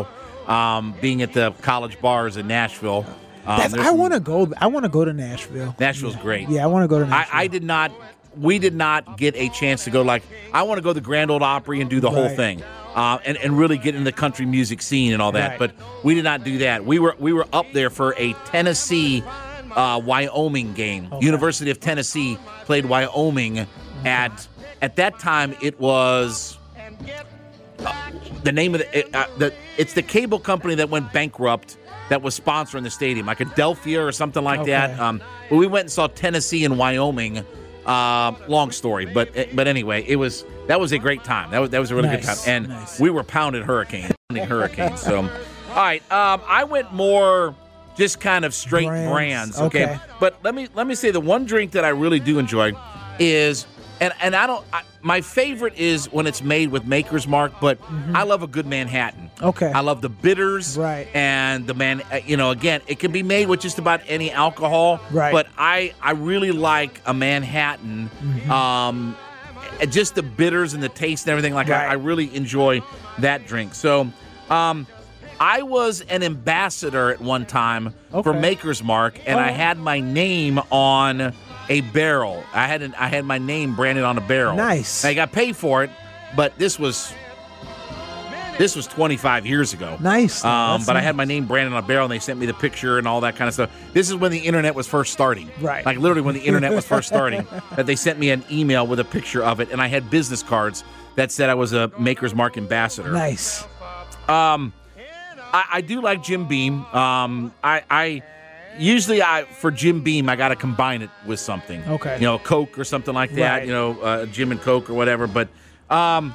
Speaker 6: um, being at the college bars in Nashville. Um,
Speaker 7: That's, I want to go. I want to go to Nashville.
Speaker 6: Nashville's
Speaker 7: yeah.
Speaker 6: great.
Speaker 7: Yeah, I want to go to Nashville.
Speaker 6: I, I did not. We did not get a chance to go. Like, I want to go to the Grand Ole Opry and do the whole
Speaker 7: Right.
Speaker 6: thing, uh, and and really get in the country music scene and all that.
Speaker 7: Right.
Speaker 6: But we did not do that. We were we were up there for a Tennessee, uh, Wyoming game.
Speaker 7: Okay.
Speaker 6: University of Tennessee played Wyoming at at that time. It was uh, the name of the, it, uh, the it's the cable company that went bankrupt that was sponsoring the stadium, like Adelphia or something like
Speaker 7: Okay.
Speaker 6: that. Um, but we went and saw Tennessee and Wyoming. Uh, long story, but but anyway, it was that was a great time. That was that was a really
Speaker 7: Nice,
Speaker 6: good time, and
Speaker 7: nice.
Speaker 6: we were pounding hurricanes, pounding hurricanes. So, all right, um, I went more just kind of straight brands.
Speaker 7: Brands,
Speaker 6: okay?
Speaker 7: okay.
Speaker 6: But let me let me say the one drink that I really do enjoy is, and and I don't. I, my favorite is when it's made with Maker's Mark, but I love a good Manhattan.
Speaker 7: Okay.
Speaker 6: I love the bitters,
Speaker 7: Right.
Speaker 6: And the man, uh, you know, again, it can be made with just about any alcohol,
Speaker 7: Right.
Speaker 6: But I, I really like a Manhattan,
Speaker 7: Mm-hmm.
Speaker 6: um, and just the bitters and the taste and everything. Like
Speaker 7: Right.
Speaker 6: I, I really enjoy that drink. So, um, I was an ambassador at one time for
Speaker 7: Okay.
Speaker 6: Maker's Mark, and I
Speaker 7: Oh.
Speaker 6: had my name on a barrel. I had an, I had my name branded on a barrel.
Speaker 7: Nice.
Speaker 6: And I got paid for it, but this was this was twenty-five years ago.
Speaker 7: Nice.
Speaker 6: Um,
Speaker 7: That's
Speaker 6: but I
Speaker 7: nice.
Speaker 6: had my name branded on a barrel, and they sent me the picture and all that kind of stuff. This is when the internet was first starting.
Speaker 7: Right.
Speaker 6: Like literally when the internet was first starting, that they sent me an email with a picture of it, and I had business cards that said I was a Maker's Mark ambassador.
Speaker 7: Nice.
Speaker 6: Um, I, I do like Jim Beam. Um, I, I usually I for Jim Beam I got to combine it with something.
Speaker 7: Okay.
Speaker 6: You know, Coke or something like that.
Speaker 7: Right.
Speaker 6: You know, uh, Jim and Coke or whatever. But um,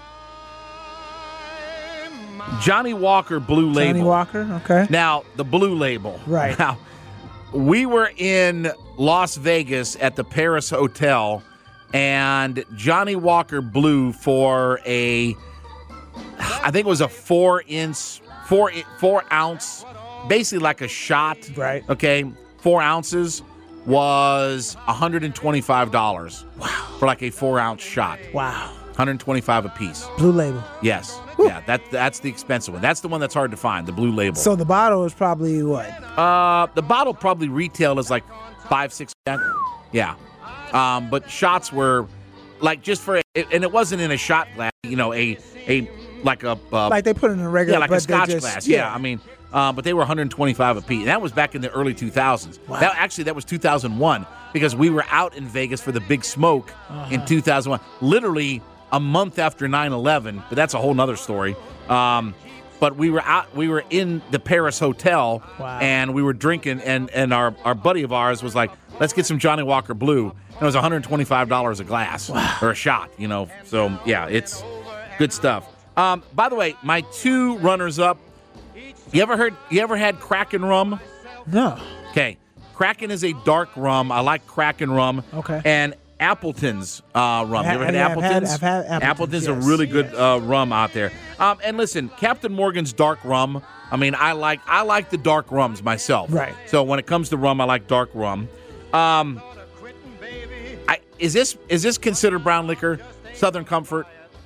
Speaker 6: Johnny Walker Blue Label.
Speaker 7: Johnny Walker. Okay.
Speaker 6: Now the Blue Label.
Speaker 7: Right.
Speaker 6: Now we were in Las Vegas at the Paris Hotel, and Johnny Walker Blue for a. I think it was a four inch, four four ounce, basically like a shot.
Speaker 7: Right.
Speaker 6: Okay, four ounces was one hundred twenty-five dollars. Wow. For like a four ounce shot.
Speaker 7: Wow.
Speaker 6: one hundred twenty-five dollars a piece.
Speaker 7: Blue Label.
Speaker 6: Yes. Yeah. That that's the expensive one. That's the one that's hard to find. The Blue Label.
Speaker 7: So the bottle is probably what?
Speaker 6: Uh, the bottle probably retail is like five six. Yeah. Um, but shots were like just for, and it wasn't in a shot glass. You know, a a. Like a uh,
Speaker 7: Like they put it in a regular,
Speaker 6: yeah, like
Speaker 7: but
Speaker 6: a
Speaker 7: they
Speaker 6: Scotch
Speaker 7: just-
Speaker 6: glass. Yeah, I mean, uh, but they were one hundred twenty-five a piece. And that was back in the early two thousands.
Speaker 7: Wow.
Speaker 6: That actually that was two thousand one because we were out in Vegas for the Big Smoke
Speaker 7: Uh-huh.
Speaker 6: in two thousand one, literally a month after nine eleven. But that's a whole nother story. Um, but we were out, we were in the Paris Hotel,
Speaker 7: Wow.
Speaker 6: and we were drinking, and and our our buddy of ours was like, let's get some Johnny Walker Blue. And it was one hundred twenty-five dollars a glass or a shot, you know. So yeah, it's good stuff. Um, by the way, my two runners-up. You ever heard? You ever had Kraken rum?
Speaker 7: No.
Speaker 6: Okay, Kraken is a dark rum. I like Kraken rum.
Speaker 7: Okay.
Speaker 6: And Appleton's uh, rum. You ever had
Speaker 7: Yeah, I've had-
Speaker 6: Appleton's?
Speaker 7: I've had Appleton's,
Speaker 6: Appleton's a
Speaker 7: yes,
Speaker 6: really good
Speaker 7: yes.
Speaker 6: uh, rum out there. Um, and listen, Captain Morgan's dark rum. I mean, I like I like the dark rums myself.
Speaker 7: Right.
Speaker 6: So when it comes to rum, I like dark rum. Um, I, is this is this considered brown liquor? Southern Comfort.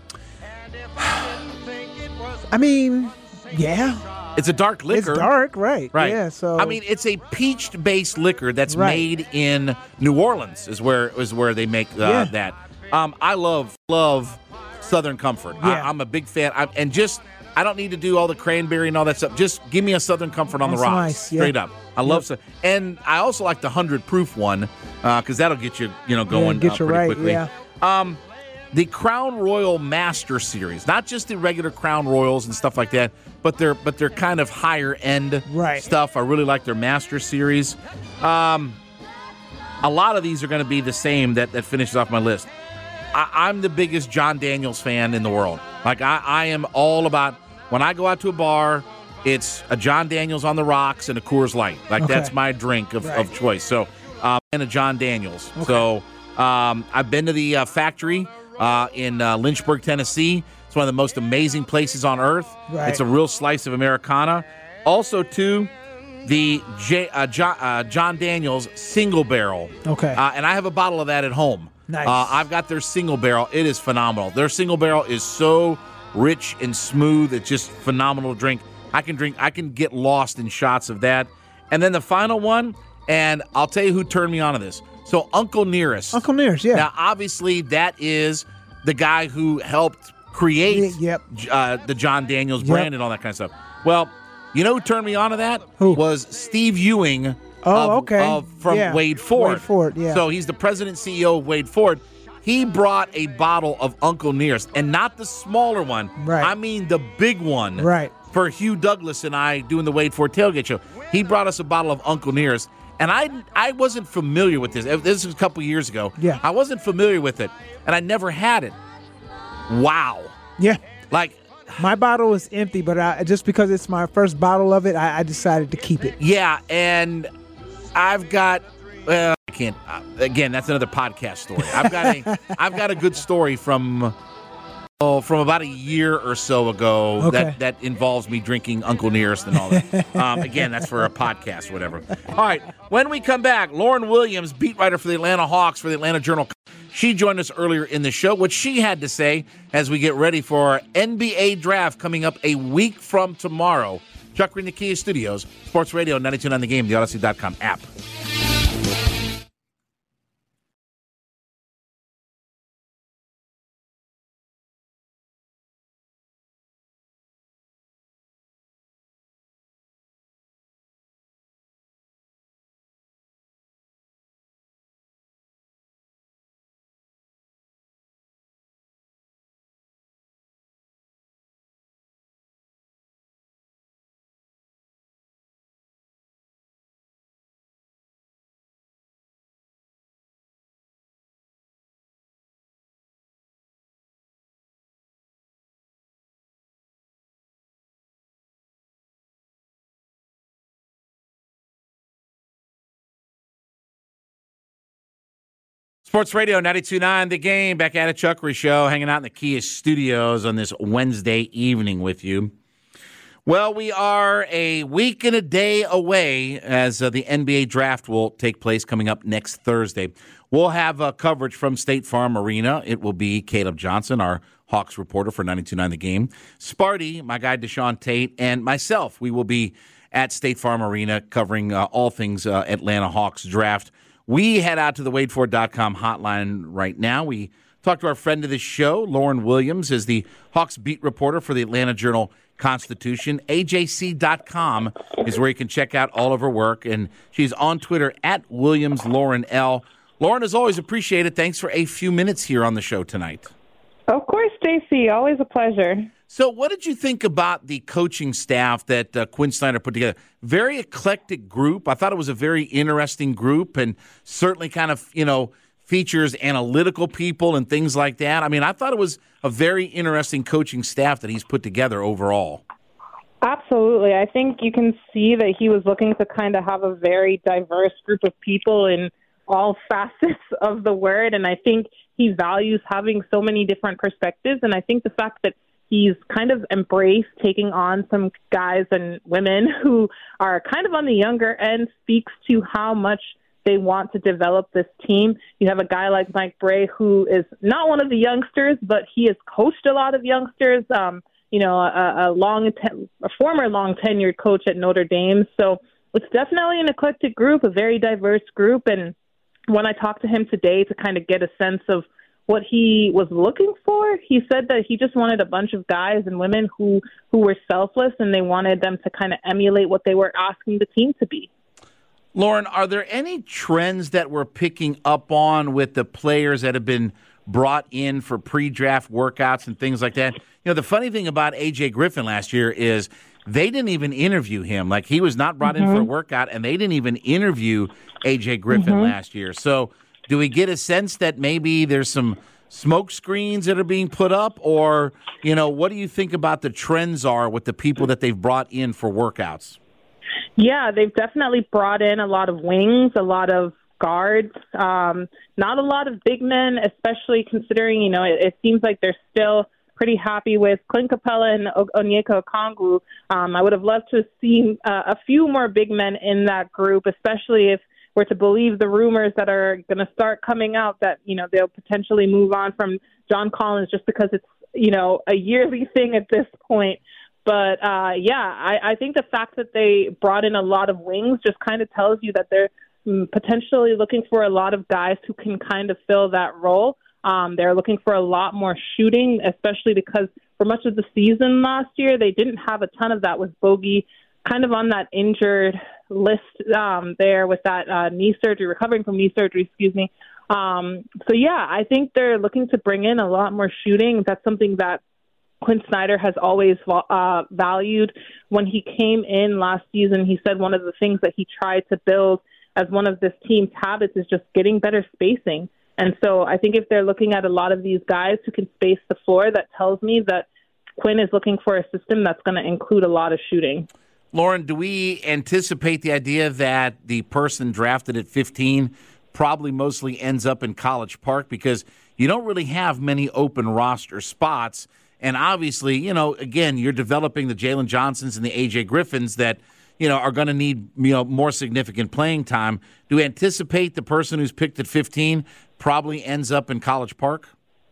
Speaker 7: I mean, yeah.
Speaker 6: It's a dark liquor.
Speaker 7: It's dark, right?
Speaker 6: Right.
Speaker 7: Yeah. So
Speaker 6: I mean, it's a peach-based liquor that's
Speaker 7: Right.
Speaker 6: made in New Orleans. Is where is where they make uh,
Speaker 7: Yeah.
Speaker 6: that. Um, I love love Southern Comfort.
Speaker 7: Yeah.
Speaker 6: I, I'm a big fan. I, and just I don't need to do all the cranberry and all that stuff. Just give me a Southern Comfort on
Speaker 7: That's
Speaker 6: the rocks,
Speaker 7: nice, yeah.
Speaker 6: straight up. I love
Speaker 7: Yep.
Speaker 6: so. And I also like the hundred proof one because that'll get you you know going
Speaker 7: get
Speaker 6: uh,
Speaker 7: you
Speaker 6: pretty
Speaker 7: right,
Speaker 6: quickly.
Speaker 7: yeah.
Speaker 6: Um, the Crown Royal Master Series, not just the regular Crown Royals and stuff like that, but they're but they're kind of higher end
Speaker 7: Right.
Speaker 6: stuff. I really like their Master Series. Um, a lot of these are going to be the same that that finishes off my list. I, I'm the biggest John Daniels fan in the world. Like I, I am all about when I go out to a bar, it's a John Daniels on the rocks and a Coors Light. Like
Speaker 7: Okay.
Speaker 6: that's my drink of,
Speaker 7: Right.
Speaker 6: of choice. So um, and a John Daniels. So um, I've been to the uh, factory uh, in uh, Lynchburg, Tennessee. It's one of the most amazing places on earth.
Speaker 7: Right.
Speaker 6: It's a real slice of Americana. Also, too, the J, uh, John, uh, John Daniels single barrel.
Speaker 7: Okay.
Speaker 6: Uh, and I have a bottle of that at home.
Speaker 7: Nice.
Speaker 6: Uh, I've got their single barrel. It is phenomenal. Their single barrel is so rich and smooth. It's just phenomenal to drink. I can drink. I can get lost in shots of that. And then the final one, and I'll tell you who turned me on to this. So Uncle Nearest.
Speaker 7: Uncle Nearest, yeah.
Speaker 6: Now, obviously, that is the guy who helped create
Speaker 7: yep.
Speaker 6: uh, the John Daniels
Speaker 7: Yep.
Speaker 6: brand and all that kind of stuff. Well, you know who turned me on to that?
Speaker 7: Who?
Speaker 6: Was Steve Ewing
Speaker 7: Oh,
Speaker 6: of,
Speaker 7: okay.
Speaker 6: of, from
Speaker 7: Yeah.
Speaker 6: Wade Ford.
Speaker 7: Wade Ford, yeah.
Speaker 6: So he's the president and C E O of Wade Ford. He brought a bottle of Uncle Nearest, and not the smaller one.
Speaker 7: Right.
Speaker 6: I mean the big one.
Speaker 7: Right.
Speaker 6: For Hugh Douglas and I doing the Wade Ford Tailgate Show. He brought us a bottle of Uncle Nearest, and I I wasn't familiar with this. This was a couple years ago.
Speaker 7: Yeah.
Speaker 6: I wasn't familiar with it, and I never had it. Wow.
Speaker 7: Yeah.
Speaker 6: Like,
Speaker 7: my bottle is empty, but I, just because it's my first bottle of it, I, I decided to keep it.
Speaker 6: yeah, and I've got, well, I can't, uh, again, that's another podcast story. I've got a, I've got a good story from, oh, from about a year or so ago
Speaker 7: Okay.
Speaker 6: that, that involves me drinking Uncle Nearest and all that. um, again, that's for a podcast or whatever. All right, when we come back, Lauren Williams, beat writer for the Atlanta Hawks for the Atlanta Journal, she joined us earlier in the show, what she had to say as we get ready for our N B A draft coming up a week from tomorrow. Chuck Green, the Kia Studios, Sports Radio ninety-two point nine The Game, the Odyssey dot com app. Sports Radio ninety-two point nine The Game, back at a Chuckery Show, hanging out in the Kia Studios on this Wednesday evening with you. Well, we are a week and a day away as uh, the N B A draft will take place coming up next Thursday. We'll have uh, coverage from State Farm Arena. It will be Caleb Johnson, our Hawks reporter for ninety-two point nine The Game, Sparty, my guy Deshaun Tate, and myself. We will be at State Farm Arena covering uh, all things uh, Atlanta Hawks draft. We head out to the Wade Ford dot com hotline right now. We talk to our friend of the show, Lauren Williams, is the Hawks beat reporter for the Atlanta Journal-Constitution. A J C dot com is where you can check out all of her work, and she's on Twitter at Williams Lauren L. Lauren, as always, appreciate it. Thanks for a few minutes here on the show tonight.
Speaker 10: Of course, J C. Always a pleasure.
Speaker 6: So what did you think about the coaching staff that uh, Quinn Snyder put together? Very eclectic group. I thought it was a very interesting group and certainly kind of, you know, features analytical people and things like that. I mean, I thought it was a very interesting coaching staff that he's put together overall.
Speaker 10: Absolutely. I think you can see that he was looking to kind of have a very diverse group of people in all facets of the word, and I think he values having so many different perspectives, and I think the fact that he's kind of embraced taking on some guys and women who are kind of on the younger end speaks to how much they want to develop this team. You have a guy like Mike Brey, who is not one of the youngsters, but he has coached a lot of youngsters, um, you know, a, a long, a former long tenured coach at Notre Dame. So it's definitely an eclectic group, a very diverse group. And when I talked to him today to kind of get a sense of what he was looking for, he said that he just wanted a bunch of guys and women who, who were selfless, and they wanted them to kind of emulate what they were asking the team to be.
Speaker 6: Lauren, are there any trends that we're picking up on with the players that have been brought in for pre-draft workouts and things like that? You know, the funny thing about A J Griffin last year is they didn't even interview him. Like, he was not brought mm-hmm. in for a workout, and they didn't even interview A J Griffin mm-hmm. last year. So do we get a sense that maybe there's some smoke screens that are being put up? Or, you know, what do you think about the trends are with the people that they've brought in for workouts?
Speaker 10: Yeah, they've definitely brought in a lot of wings, a lot of guards, um, not a lot of big men, especially considering, you know, it, it seems like they're still pretty happy with Clint Capella and o- Onyeka Okongwu. Um, I would have loved to have seen uh, a few more big men in that group, especially if we're to believe the rumors that are going to start coming out that, you know, they'll potentially move on from John Collins just because it's, you know, a yearly thing at this point. But, uh, yeah, I, I think the fact that they brought in a lot of wings just kind of tells you that they're mm, potentially looking for a lot of guys who can kind of fill that role. Um, they're looking for a lot more shooting, especially because for much of the season last year, they didn't have a ton of that with Bogey kind of on that injured list um, there with that uh, knee surgery, recovering from knee surgery, excuse me. Um, so, yeah, I think they're looking to bring in a lot more shooting. That's something that Quinn Snyder has always uh, valued. When he came in last season, he said one of the things that he tried to build as one of this team's habits is just getting better spacing. And so I think if they're looking at a lot of these guys who can space the floor, that tells me that Quinn is looking for a system that's going to include a lot of shooting.
Speaker 6: Lauren, do we anticipate the idea that the person drafted at fifteen probably mostly ends up in College Park because you don't really have many open roster spots? And obviously, you know, again, you're developing the Jalen Johnsons and the A J Griffins that, you know, are going to need, you know, more significant playing time. Do we anticipate the person who's picked at fifteen probably ends up in College Park?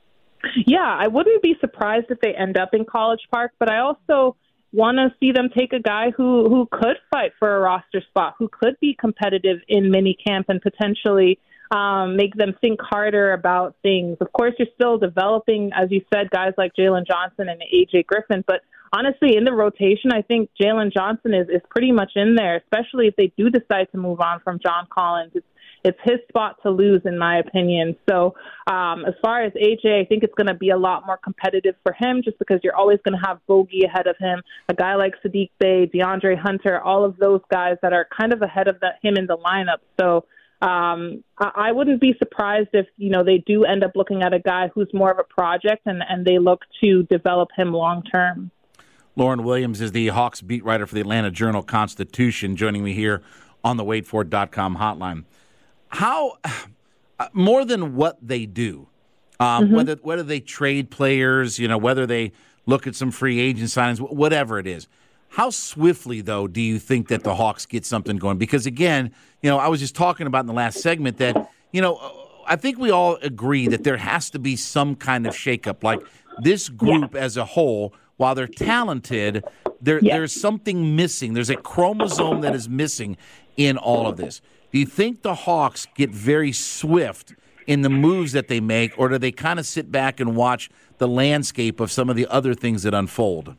Speaker 10: Yeah, I wouldn't be surprised if they end up in College Park, but I also want to see them take a guy who, who could fight for a roster spot, who could be competitive in minicamp and potentially um, make them think harder about things. Of course, you're still developing, as you said, guys like Jalen Johnson and A J Griffin, but honestly, in the rotation, I think Jalen Johnson is, is pretty much in there, especially if they do decide to move on from John Collins. It's It's his spot to lose, in my opinion. So um, as far as A J, I think it's going to be a lot more competitive for him just because you're always going to have Bogey ahead of him, a guy like Sadiq Bey, DeAndre Hunter, all of those guys that are kind of ahead of the, him in the lineup. So um, I, I wouldn't be surprised if, you know, they do end up looking at a guy who's more of a project and, and they look to develop him long term.
Speaker 6: Lauren Williams is the Hawks beat writer for the Atlanta Journal-Constitution, joining me here on the wait for it dot com hotline. How, uh, more than what they do, um, mm-hmm. whether whether they trade players, you know, whether they look at some free agent signings, whatever it is, how swiftly, though, do you think that the Hawks get something going? Because, again, you know, I was just talking about in the last segment that, you know, I think we all agree that there has to be some kind of shakeup. Like this group yeah. as a whole, while they're talented, there yeah. there's something missing. There's a chromosome that is missing in all of this. Do you think the Hawks get very swift in the moves that they make, or do they kind of sit back and watch the landscape of some of the other things that unfold?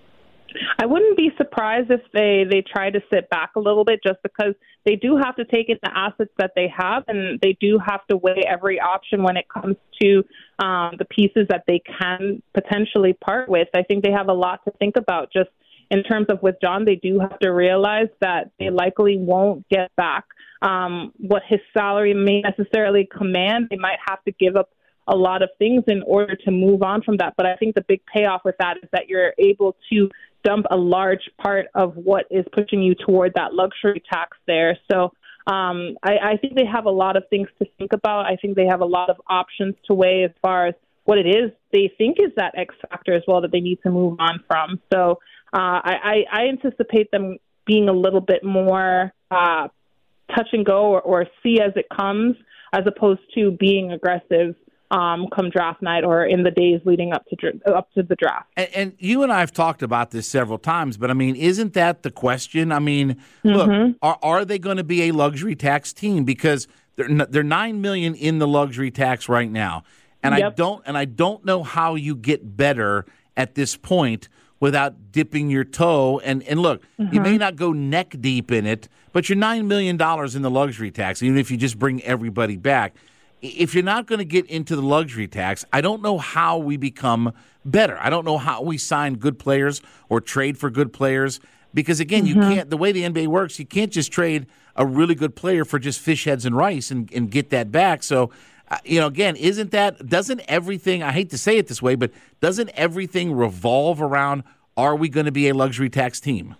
Speaker 10: I wouldn't be surprised if they, they try to sit back a little bit just because they do have to take in the assets that they have, and they do have to weigh every option when it comes to um, the pieces that they can potentially part with. I think they have a lot to think about just in terms of with John. They do have to realize that they likely won't get back Um, what his salary may necessarily command. They might have to give up a lot of things in order to move on from that. But I think the big payoff with that is that you're able to dump a large part of what is pushing you toward that luxury tax there. So um, I, I think they have a lot of things to think about. I think they have a lot of options to weigh as far as what it is they think is that X factor as well that they need to move on from. So uh, I, I, I anticipate them being a little bit more uh, touch and go or, or see as it comes, as opposed to being aggressive um, come draft night or in the days leading up to up to the draft.
Speaker 6: And, and you and I have talked about this several times, but I mean, isn't that the question? I mean, mm-hmm. look, are are they going to be a luxury tax team? Because they're they're nine million dollars in the luxury tax right now, and yep. I don't and I don't know how you get better at this point without dipping your toe. And, and look, mm-hmm. you may not go neck deep in it, but you're nine million dollars in the luxury tax, even if you just bring everybody back. If you're not going to get into the luxury tax, I don't know how we become better. I don't know how we sign good players or trade for good players. Because, again, mm-hmm. you can't, the way the N B A works, you can't just trade a really good player for just fish heads and rice and, and get that back. So, uh, you know, again, isn't that, doesn't everything, I hate to say it this way, but doesn't everything revolve around, are we going to be a luxury tax team?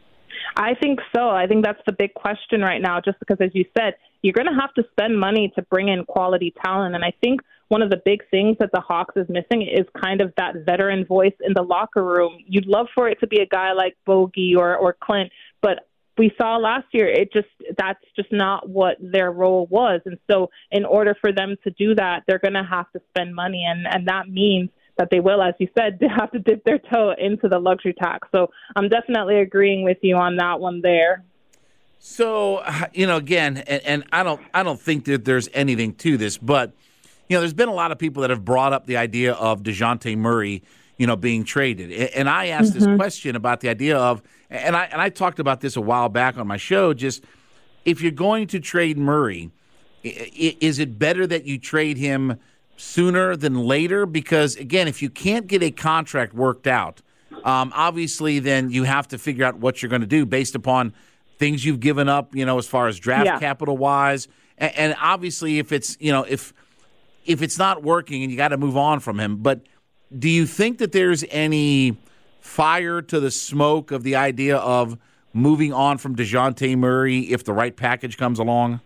Speaker 10: I think so. I think that's the big question right now, just because, as you said, you're going to have to spend money to bring in quality talent. And I think one of the big things that the Hawks is missing is kind of that veteran voice in the locker room. You'd love for it to be a guy like Bogey or, or Clint, but we saw last year, it just that's just not what their role was. And so in order for them to do that, they're going to have to spend money. And, and that means that they will, as you said, have to dip their toe into the luxury tax. So I'm definitely agreeing with you on that one there.
Speaker 6: So, you know, again, and, and I don't I don't think that there's anything to this, but, you know, there's been a lot of people that have brought up the idea of DeJounte Murray, you know, being traded. And I asked mm-hmm. this question about the idea of, and I and I talked about this a while back on my show, just if you're going to trade Murray, is it better that you trade him sooner than later? Because, again, if you can't get a contract worked out, um, obviously then you have to figure out what you're going to do based upon things you've given up, you know, as far as draft
Speaker 10: yeah.
Speaker 6: capital wise. And, and obviously if it's, you know, if if it's not working and you got to move on from him. But do you think that there's any fire to the smoke of the idea of moving on from DeJounte Murray if the right package comes along?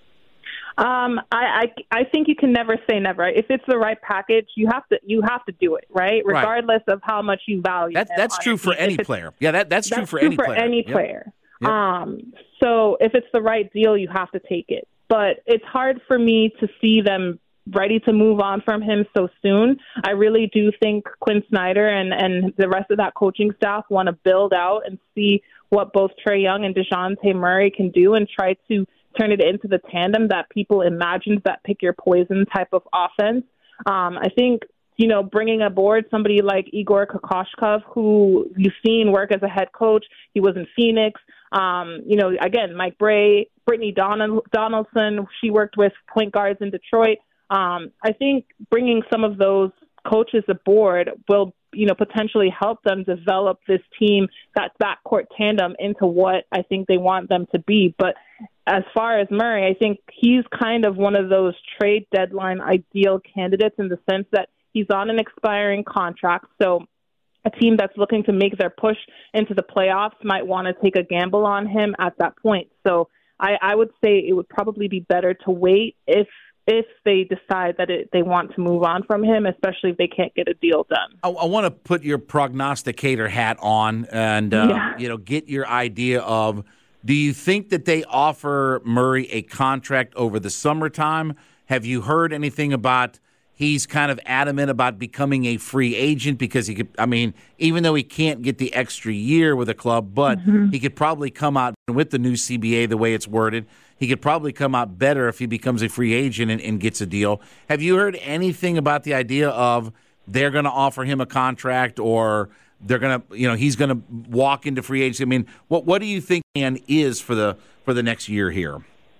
Speaker 10: Um, I, I I think you can never say never. If it's the right package, you have to you have to do it, right? Regardless right. of how much you value.
Speaker 6: That, that's true for any player. Yeah, that, that's,
Speaker 10: that's
Speaker 6: true for
Speaker 10: true
Speaker 6: any
Speaker 10: for
Speaker 6: player.
Speaker 10: any
Speaker 6: yep.
Speaker 10: player.
Speaker 6: Yep.
Speaker 10: Um, so if it's the right deal, you have to take it. But it's hard for me to see them ready to move on from him so soon. I really do think Quinn Snyder and, and the rest of that coaching staff want to build out and see what both Trae Young and DeJounte Murray can do and try to turn it into the tandem that people imagined, that pick your poison type of offense. Um, I think, you know, bringing aboard somebody like Igor Kokoshkov, who you've seen work as a head coach. He was in Phoenix. Um, you know, again, Mike Bray, Brittany Donald- Donaldson, she worked with point guards in Detroit. Um, I think bringing some of those coaches aboard will, you know, potentially help them develop this team, that backcourt tandem, into what I think they want them to be. But as far as Murray, I think he's kind of one of those trade deadline ideal candidates in the sense that he's on an expiring contract. So a team that's looking to make their push into the playoffs might want to take a gamble on him at that point. So I, I would say it would probably be better to wait if if they decide that it, they want to move on from him, especially if they can't get a deal done.
Speaker 6: I, I want to put your prognosticator hat on and uh,
Speaker 10: yeah.
Speaker 6: you know, get your idea of, do you think that they offer Murray a contract over the summertime? Have you heard anything about he's kind of adamant about becoming a free agent because he could, I mean, even though he can't get the extra year with a club, but mm-hmm. he could probably come out with the new C B A the way it's worded. He could probably come out better if he becomes a free agent and, and gets a deal. Have you heard anything about the idea of they're going to offer him a contract or they're going to, you know, he's going to walk into free agency? I mean, what what do you think Ian is for the for the next year here?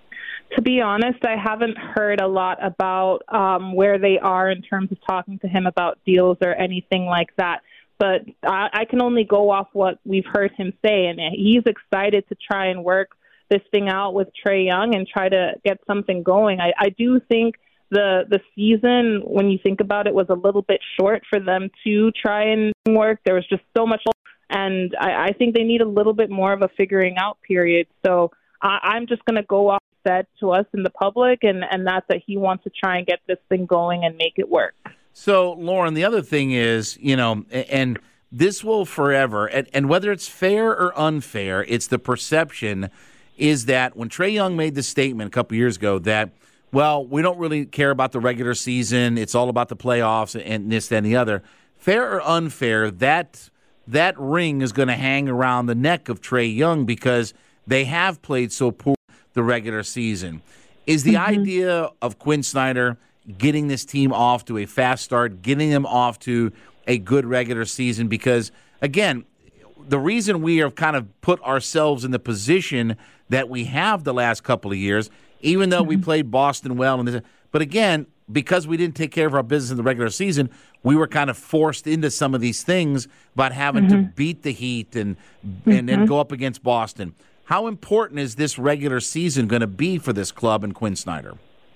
Speaker 10: To be honest, I haven't heard a lot about um, where they are in terms of talking to him about deals or anything like that. But I, I can only go off what we've heard him say, and he's excited to try and work this thing out with Trae Young and try to get something going. I, I do think the the season, when you think about it, was a little bit short for them to try and work. There was just so much, and I, I think they need a little bit more of a figuring out period. So I, I'm just going to go off said to us in the public, and, and that's that he wants to try and get this thing going and make it work.
Speaker 6: So, Lauren, the other thing is, you know, and this will forever, and, and whether it's fair or unfair, it's the perception is that when Trae Young made the statement a couple years ago that, well, we don't really care about the regular season, it's all about the playoffs and this, that, and the other, fair or unfair, that that ring is going to hang around the neck of Trae Young because they have played so poor the regular season. Is the mm-hmm. idea of Quinn Snyder getting this team off to a fast start, getting them off to a good regular season? Because, again, the reason we have kind of put ourselves in the position that we have the last couple of years, even though mm-hmm. we played Boston well, and this, but again, because we didn't take care of our business in the regular season, we were kind of forced into some of these things about having mm-hmm. to beat the Heat and mm-hmm. and then go up against Boston. How important is this regular season going to be for this club and Quinn Snyder?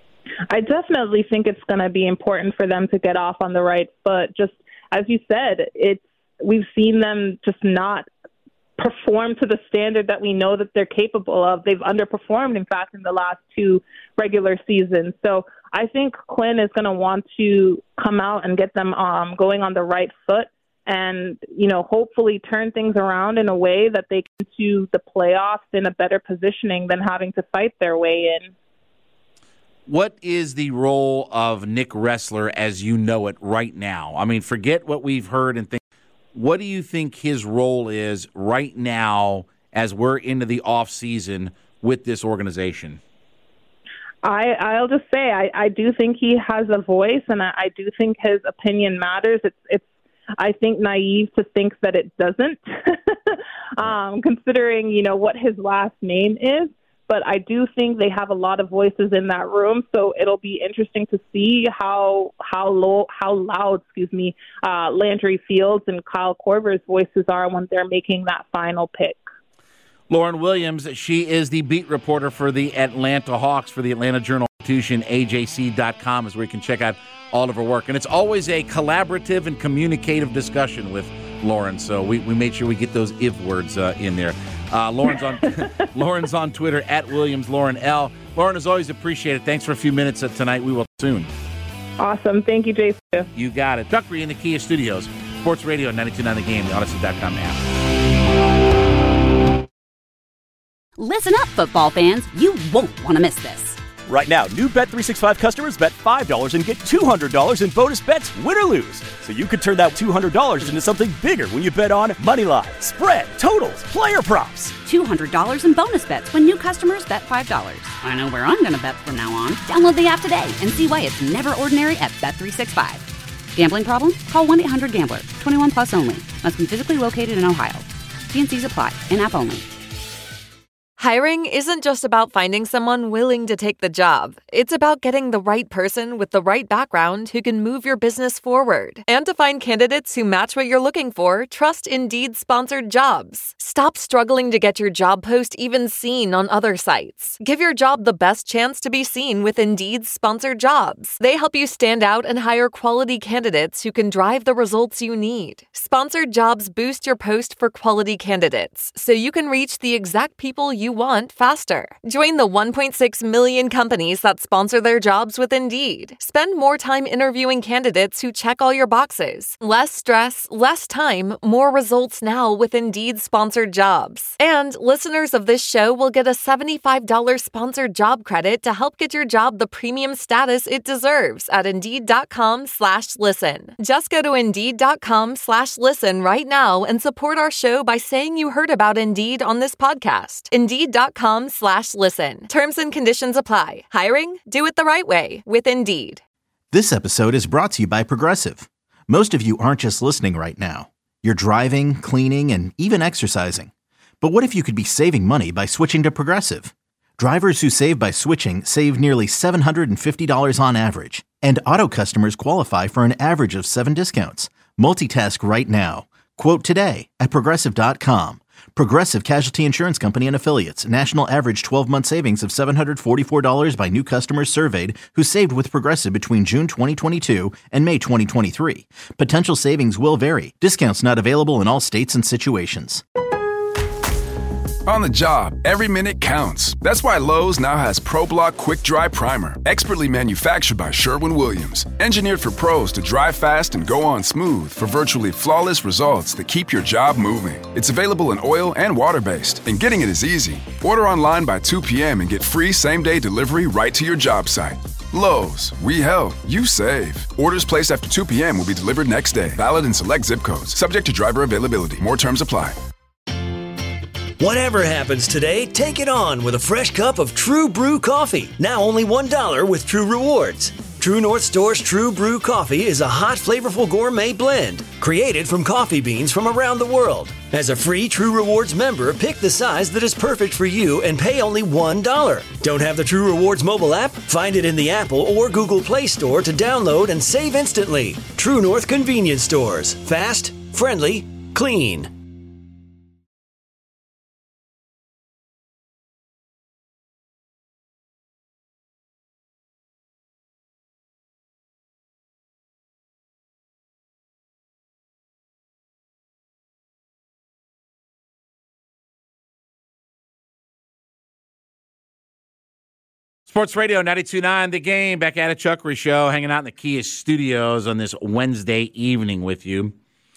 Speaker 10: I definitely think it's going to be important for them to get off on the right foot. Just as you said, it's we've seen them just not perform to the standard that we know that they're capable of. They've underperformed, in fact, in the last two regular seasons. So I think Quinn is going to want to come out and get them um, going on the right foot and, you know, hopefully turn things around in a way that they can to the playoffs in a better positioning than having to fight their way in.
Speaker 6: what is the role of Nick Ressler as you know it right now? I mean, forget what we've heard and think. What do you think his role is right now as we're into the off season with this organization?
Speaker 10: I, I'll just say I, I do think he has a voice, and I, I do think his opinion matters. It's, it's I think, naive to think that it doesn't, um, considering, you know, what his last name is. But I do think they have a lot of voices in that room, so it'll be interesting to see how how low how loud, excuse me, uh, Landry Fields and Kyle Korver's voices are when they're making that final pick.
Speaker 6: Lauren Williams, she is the beat reporter for the Atlanta Hawks for the Atlanta Journal-Constitution. A J C dot com is where you can check out all of her work. And it's always a collaborative and communicative discussion with Lauren, so we, we made sure we get those if words uh, in there. Uh, Lauren's on Lauren's on Twitter, at Williams Lauren L. Lauren, as always, appreciate it. Thanks for a few minutes uh, tonight. We will soon.
Speaker 10: Awesome. Thank you, Jason.
Speaker 6: You got it. Chuck Reed in the Kia Studios. Sports Radio ninety-two point nine The Game, the Odyssey dot com app.
Speaker 1: Listen up, football fans. You won't want to miss this.
Speaker 2: Right now, new Bet three sixty-five customers bet five dollars and get two hundred dollars in bonus bets, win or lose. So you could turn that two hundred dollars into something bigger when you bet on Moneyline, spread, totals, player props.
Speaker 1: two hundred dollars in bonus bets when new customers bet five dollars. I know where I'm going to bet from now on. Download the app today and see why it's never ordinary at Bet three sixty-five. Gambling problem? Call one eight hundred gambler. twenty-one plus only. Must be physically located in Ohio. T and Cs apply. In-app only.
Speaker 8: Hiring isn't just about finding someone willing to take the job. It's about getting the right person with the right background who can move your business forward. And to find candidates who match what you're looking for, trust Indeed sponsored jobs. Stop struggling to get your job post even seen on other sites. Give your job the best chance to be seen with Indeed sponsored jobs. They help you stand out and hire quality candidates who can drive the results you need. Sponsored jobs boost your post for quality candidates, so you can reach the exact people you want faster. Join the one point six million companies that sponsor their jobs with Indeed. Spend more time interviewing candidates who check all your boxes. Less stress, less time, more results now with Indeed sponsored jobs. And listeners of this show will get a seventy-five dollars sponsored job credit to help get your job the premium status it deserves at Indeed.com slash listen. Just go to Indeed.com slash listen right now and support our show by saying you heard about Indeed on this podcast. Indeed.com slash listen. Terms and conditions apply. Hiring? Do it the right way with Indeed.
Speaker 3: This episode is brought to you by Progressive. Most of you aren't just listening right now. You're driving, cleaning, and even exercising. But what if you could be saving money by switching to Progressive? Drivers who save by switching save nearly seven hundred fifty dollars on average. And auto customers qualify for an average of seven discounts. Multitask right now. Quote today at Progressive dot com. Progressive Casualty Insurance Company and Affiliates. National average twelve-month savings of seven hundred forty-four dollars by new customers surveyed who saved with Progressive between June twenty twenty-two and May twenty twenty-three. Potential savings will vary. Discounts not available in all states and situations.
Speaker 4: On the job, every minute counts. That's why Lowe's now has ProBlock Quick Dry Primer, expertly manufactured by Sherwin-Williams. Engineered for pros to dry fast and go on smooth for virtually flawless results that keep your job moving. It's available in oil and water-based, and getting it is easy. Order online by two p.m. and get free same-day delivery right to your job site. Lowe's, we help, you save. Orders placed after two p.m. will be delivered next day. Valid in select zip codes. Subject to driver availability. More terms apply.
Speaker 5: Whatever happens today, take it on with a fresh cup of True Brew coffee. Now only one dollar with True Rewards. True North Store's True Brew coffee is a hot, flavorful gourmet blend created from coffee beans from around the world. As a free True Rewards member, pick the size that is perfect for you and pay only one dollar. Don't have the True Rewards mobile app? Find it in the Apple or Google Play Store to download and save instantly. True North Convenience Stores. Fast, friendly, clean.
Speaker 6: Sports Radio ninety-two point nine The Game, back at a Chuck Reed Show, hanging out in the Kia Studios on this Wednesday evening with you.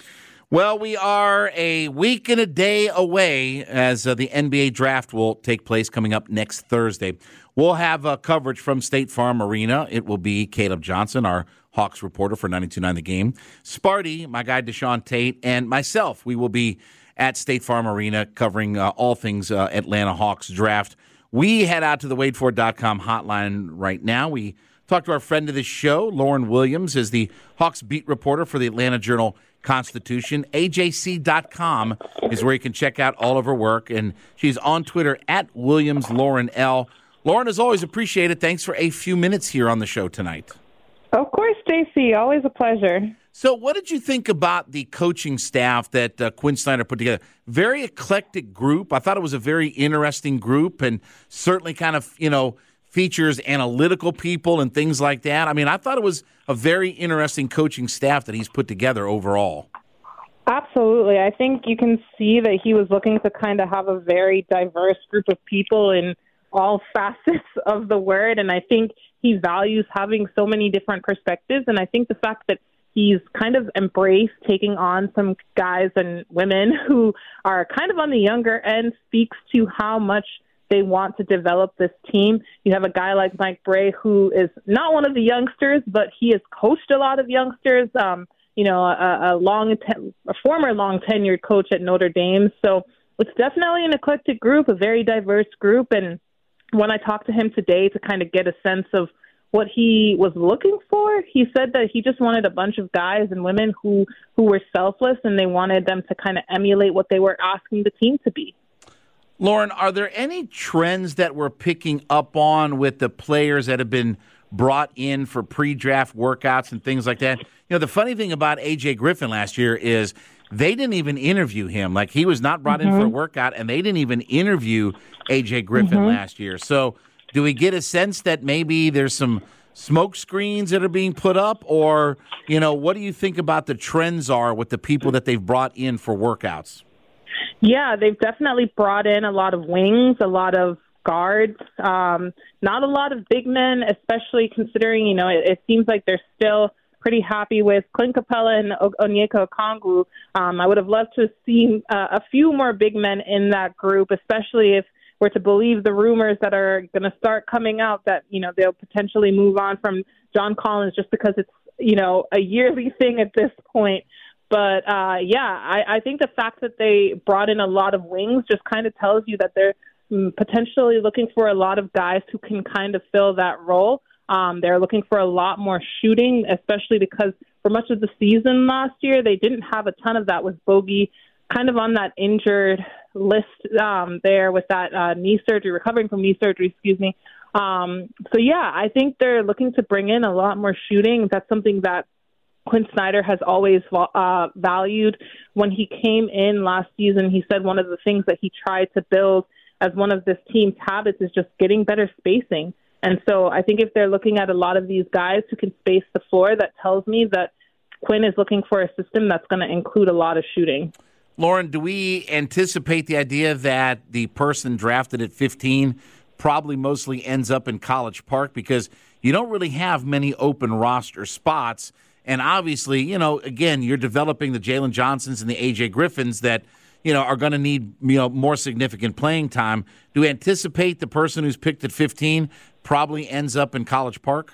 Speaker 6: Well, we are a week and a day away as uh, the N B A draft will take place coming up next Thursday. We'll have uh, coverage from State Farm Arena. It will be Caleb Johnson, our Hawks reporter for ninety-two point nine The Game, Sparty, my guy Deshaun Tate, and myself. We will be at State Farm Arena covering uh, all things uh, Atlanta Hawks draft. We head out to the Wade Ford dot com hotline right now. We talk to our friend of the show, Lauren Williams, is the Hawks beat reporter for the Atlanta Journal-Constitution. A J C dot com is where you can check out all of her work, and she's on Twitter at Williams Lauren L. Lauren, as always, appreciate it. Thanks for a few minutes here on the show tonight.
Speaker 10: Of course, J C. Always a pleasure.
Speaker 6: So what did you think about the coaching staff that uh, Quinn Snyder put together? Very eclectic group. I thought it was a very interesting group and certainly kind of, you know, features analytical people and things like that. I mean, I thought it was a very interesting coaching staff that he's put together overall.
Speaker 10: Absolutely. I think you can see that he was looking to kind of have a very diverse group of people in all facets of the word. And I think he values having so many different perspectives. And I think the fact that he's kind of embraced taking on some guys and women who are kind of on the younger end speaks to how much they want to develop this team. You have a guy like Mike Brey, who is not one of the youngsters, but he has coached a lot of youngsters, um, you know, a, a long, a former long tenured coach at Notre Dame. So it's definitely an eclectic group, a very diverse group. And when I talked to him today to kind of get a sense of what he was looking for, he said that he just wanted a bunch of guys and women who, who were selfless, and they wanted them to kind of emulate what they were asking the team to be.
Speaker 6: Lauren, are there any trends that we're picking up on with the players that have been brought in for pre-draft workouts and things like that? You know, the funny thing about A J Griffin last year is they didn't even interview him. Like, he was not brought mm-hmm. in for a workout, and they didn't even interview A J Griffin mm-hmm. last year. So do we get a sense that maybe there's some smoke screens that are being put up? Or, you know, what do you think about the trends are with the people that they've brought in for workouts?
Speaker 10: Yeah, they've definitely brought in a lot of wings, a lot of guards, um, not a lot of big men, especially considering, you know, it, it seems like they're still pretty happy with Clint Capella and o- Onyeka Okongwu. Um, I would have loved to have seen uh, a few more big men in that group, especially if we're to believe the rumors that are going to start coming out that, you know, they'll potentially move on from John Collins just because it's, you know, a yearly thing at this point. But, uh, yeah, I, I think the fact that they brought in a lot of wings just kind of tells you that they're mm, potentially looking for a lot of guys who can kind of fill that role. Um, they're looking for a lot more shooting, especially because for much of the season last year, they didn't have a ton of that with Bogey kind of on that injured list um, there with that uh, knee surgery, recovering from knee surgery, excuse me. Um, so, yeah, I think they're looking to bring in a lot more shooting. That's something that Quinn Snyder has always uh, valued. When he came in last season, he said one of the things that he tried to build as one of this team's habits is just getting better spacing. And so I think if they're looking at a lot of these guys who can space the floor, that tells me that Quinn is looking for a system that's going to include a lot of shooting.
Speaker 6: Lauren, do we anticipate the idea that the person drafted at fifteen probably mostly ends up in College Park because you don't really have many open roster spots? And obviously, you know, again, you're developing the Jalen Johnsons and the A J Griffins that, you know, are going to need, you know, more significant playing time. Do we anticipate the person who's picked at fifteen probably ends up in College Park?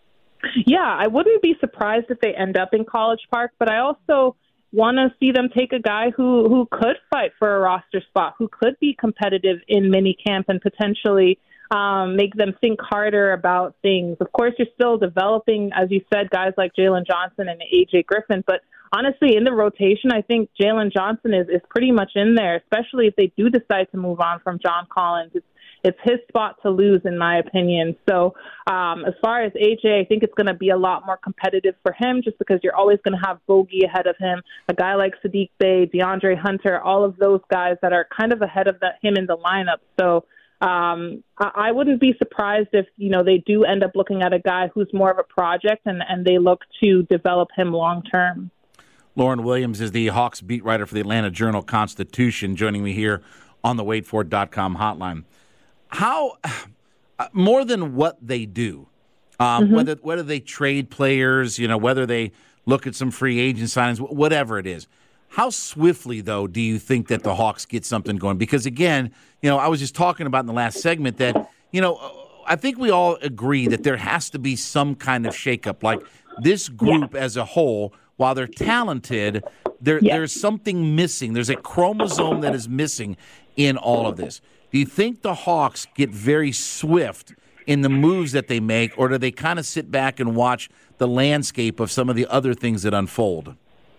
Speaker 10: Yeah, I wouldn't be surprised if they end up in College Park, but I also want to see them take a guy who, who could fight for a roster spot, who could be competitive in minicamp and potentially um, make them think harder about things. Of course, you're still developing, as you said, guys like Jalen Johnson and A J Griffin, but honestly, in the rotation, I think Jalen Johnson is, is pretty much in there, especially if they do decide to move on from John Collins. It's, it's his spot to lose, in my opinion. So um, as far as A J, I think it's going to be a lot more competitive for him just because you're always going to have Bogey ahead of him, a guy like Sadiq Bey, DeAndre Hunter, all of those guys that are kind of ahead of the, him in the lineup. So um, I, I wouldn't be surprised if, you know, they do end up looking at a guy who's more of a project and, and they look to develop him long term.
Speaker 6: Lauren Williams is the Hawks beat writer for the Atlanta Journal-Constitution, joining me here on the Wade Ford dot com hotline. How, uh, more than what they do, um, mm-hmm. whether whether they trade players, you know, whether they look at some free agent signings, whatever it is, How swiftly, though, do you think that the Hawks get something going? Because, again, you know, I was just talking about in the last segment that, you know, I think we all agree that there has to be some kind of shakeup. Like this group yeah. as a whole, while they're talented, there, yeah. there's something missing. There's a chromosome that is missing in all of this. Do you think the Hawks get very swift in the moves that they make, or do they kind of sit back and watch the landscape of some of the other things that unfold?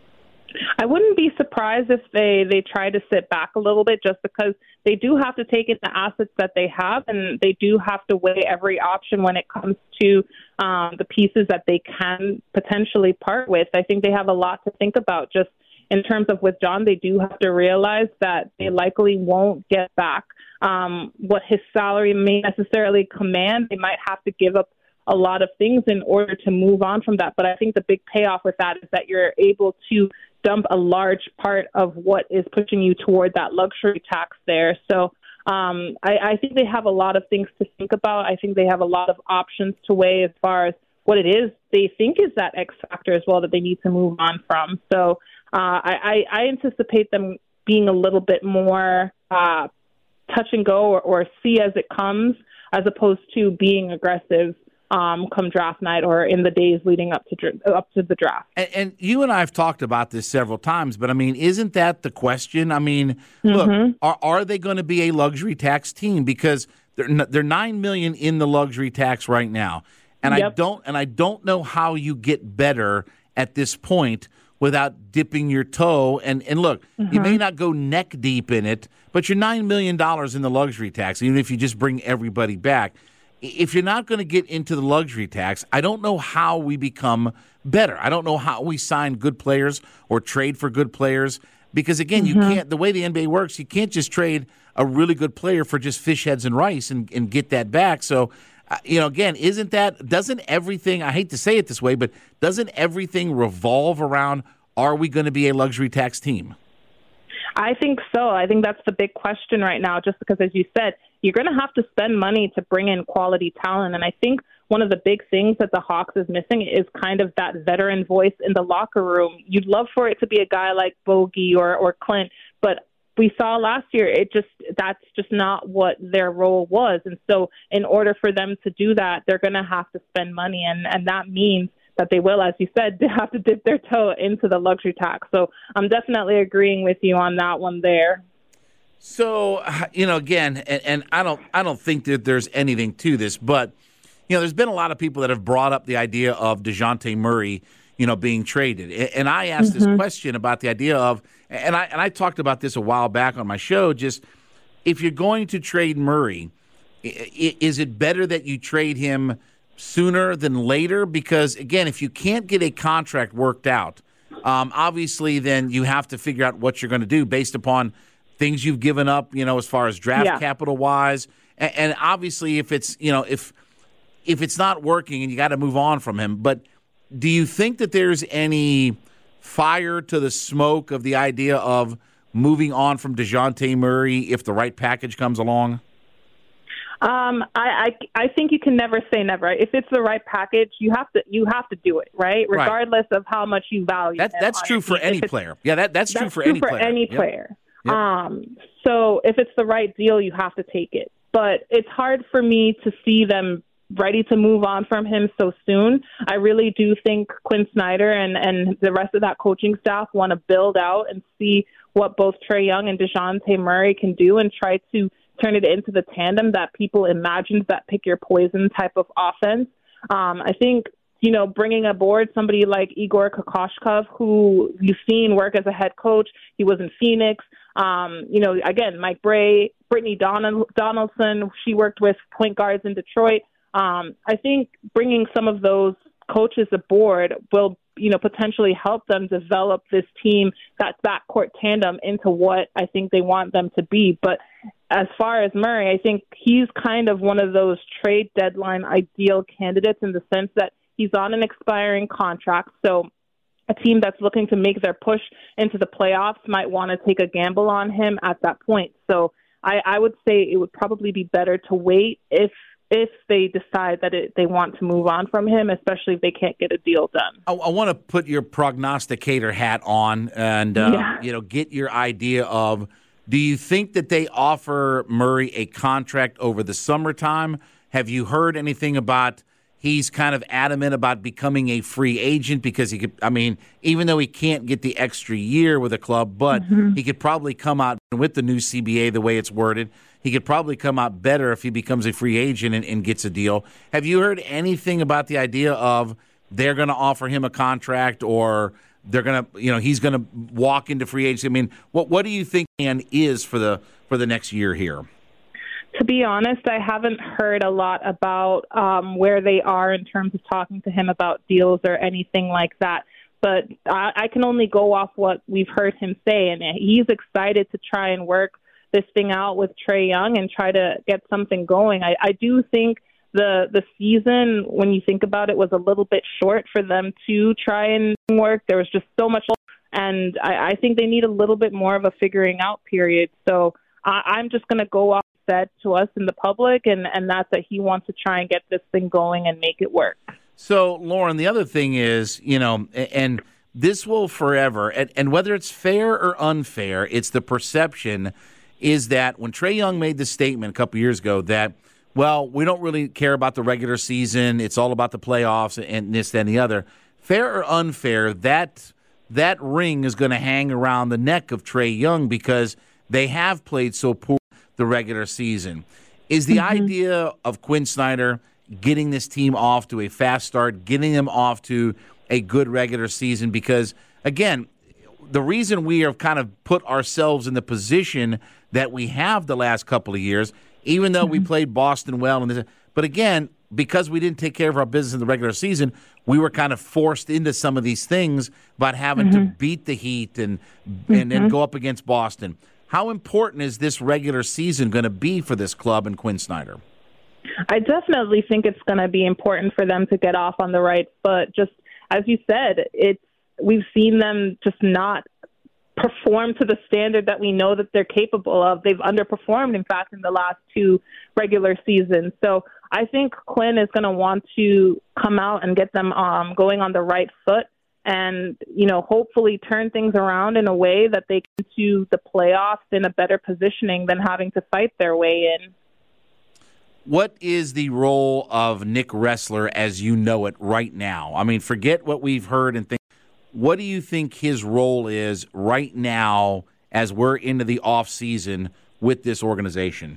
Speaker 10: I wouldn't be surprised if they, they try to sit back a little bit, just because they do have to take in the assets that they have, and they do have to weigh every option when it comes to um, the pieces that they can potentially part with. I think they have a lot to think about. Just in terms of with John, they do have to realize that they likely won't get back um, what his salary may necessarily command. They might have to give up a lot of things in order to move on from that. But I think the big payoff with that is that you're able to dump a large part of what is pushing you toward that luxury tax there. So um, I, I think they have a lot of things to think about. I think they have a lot of options to weigh as far as what it is they think is that X factor as well that they need to move on from. So uh, I, I anticipate them being a little bit more uh, touch and go or, or see as it comes, as opposed to being aggressive Um, come draft night or in the days leading up to up to the draft.
Speaker 6: And, and you and I have talked about this several times, but I mean, isn't that the question? I mean, mm-hmm. look, are, are they going to be a luxury tax team? Because they're they're nine million in the luxury tax right now, and yep. I don't and I don't know how you get better at this point without dipping your toe. And and look, mm-hmm. you may not go neck deep in it, but you're nine million dollars in the luxury tax, even if you just bring everybody back. If you're not going to get into the luxury tax, I don't know how we become better. I don't know how we sign good players or trade for good players, because, again, mm-hmm. you can't – the way the N B A works, you can't just trade a really good player for just fish heads and rice and, and get that back. So, uh, you know, again, isn't that – doesn't everything – I hate to say it this way, but doesn't everything revolve around, are we going to be a luxury tax team?
Speaker 10: I think so. I think that's the big question right now, just because, as you said, you're going to have to spend money to bring in quality talent. And I think one of the big things that the Hawks is missing is kind of that veteran voice in the locker room. You'd love for it to be a guy like Bogey or, or Clint, but we saw last year, it just that's just not what their role was. And so in order for them to do that, they're going to have to spend money. And, and that means that they will, as you said, have to dip their toe into the luxury tax. So I'm definitely agreeing with you on that one there.
Speaker 6: So, you know, again, and, and I don't I don't think that there's anything to this, but, you know, there's been a lot of people that have brought up the idea of DeJounte Murray, you know, being traded. And I asked mm-hmm. this question about the idea of, and I and I talked about this a while back on my show, just if you're going to trade Murray, is it better that you trade him sooner than later? Because, again, if you can't get a contract worked out, um, obviously then you have to figure out what you're going to do based upon things you've given up, you know, as far as draft yeah. capital wise. And, and obviously if it's, you know, if if it's not working and you got to move on from him. But do you think that there's any fire to the smoke of the idea of moving on from DeJounte Murray if the right package comes along?
Speaker 10: Um, I, I I think you can never say never. If it's the right package, you have to you have to do it, right? Regardless right. of how much you value.
Speaker 6: That's that's true for any player. Yeah, that that's,
Speaker 10: that's
Speaker 6: true for
Speaker 10: true
Speaker 6: any
Speaker 10: for
Speaker 6: player.
Speaker 10: any
Speaker 6: yep.
Speaker 10: player.
Speaker 6: Yep.
Speaker 10: Um, so if it's the right deal, you have to take it. But it's hard for me to see them ready to move on from him so soon. I really do think Quinn Snyder and, and the rest of that coaching staff want to build out and see what both Trae Young and DeJounte Murray can do and try to turn it into the tandem that people imagined, that pick your poison type of offense. Um, I think, you know, bringing aboard somebody like Igor Kokoshkov, who you've seen work as a head coach. He was in Phoenix. Um, you know, again, Mike Bray, Brittany Donald- Donaldson, she worked with point guards in Detroit. Um, I think bringing some of those coaches aboard will, you know, potentially help them develop this team, that backcourt tandem, into what I think they want them to be. But as far as Murray, I think he's kind of one of those trade deadline ideal candidates in the sense that he's on an expiring contract. So a team that's looking to make their push into the playoffs might want to take a gamble on him at that point. So I, I would say it would probably be better to wait if if they decide that it, they want to move on from him, especially if they can't get a deal done.
Speaker 6: I, I want to put your prognosticator hat on and uh,
Speaker 10: Yeah.
Speaker 6: you know get your idea of, do you think that they offer Murray a contract over the summertime? Have you heard anything about he's kind of adamant about becoming a free agent because he could, I mean, even though he can't get the extra year with a club, but
Speaker 10: Mm-hmm.
Speaker 6: he could probably come out with the new C B A the way it's worded. He could probably come out better if he becomes a free agent and, and gets a deal. Have you heard anything about the idea of they're going to offer him a contract, or they're going to, you know, he's going to walk into free agency? I mean, what what do you think Ian is for the for the next year here?
Speaker 10: To be honest, I haven't heard a lot about um, where they are in terms of talking to him about deals or anything like that. But I, I can only go off what we've heard him say, and he's excited to try and work this thing out with Trae Young and try to get something going. I, I do think the the season, when you think about it, was a little bit short for them to try and work. There was just so much, and I, I think they need a little bit more of a figuring out period. So I, I'm just going to go off said to us in the public, and, and that's that he wants to try and get this thing going and make it work.
Speaker 6: So, Lauren, the other thing is, you know, and this will forever, and, and whether it's fair or unfair, it's the perception is that when Trae Young made this statement a couple years ago that, well, we don't really care about the regular season, it's all about the playoffs and this, that, and the other. Fair or unfair, that that ring is going to hang around the neck of Trae Young because they have played so poor the regular season. Is the
Speaker 10: Mm-hmm.
Speaker 6: idea of Quinn Snyder getting this team off to a fast start, getting them off to a good regular season? Because, again, the reason we have kind of put ourselves in the position that we have the last couple of years, even though we played Boston well, and this, but again, because we didn't take care of our business in the regular season, we were kind of forced into some of these things about having
Speaker 10: Mm-hmm.
Speaker 6: to beat the Heat and and then go up against Boston. How important is this regular season going to be for this club and Quinn Snyder?
Speaker 10: I definitely think it's going to be important for them to get off on the right foot. Just as you said, it's we've seen them just not perform to the standard that we know that they're capable of. They've underperformed, in fact, in the last two regular seasons. So I think Quinn is going to want to come out and get them um, going on the right foot and, you know, hopefully turn things around in a way that they get to the playoffs in a better positioning than having to fight their way in.
Speaker 6: What is the role of Nick Ressler as you know it right now? I mean, forget what we've heard and think. What do you think his role is right now as we're into the off season with this organization?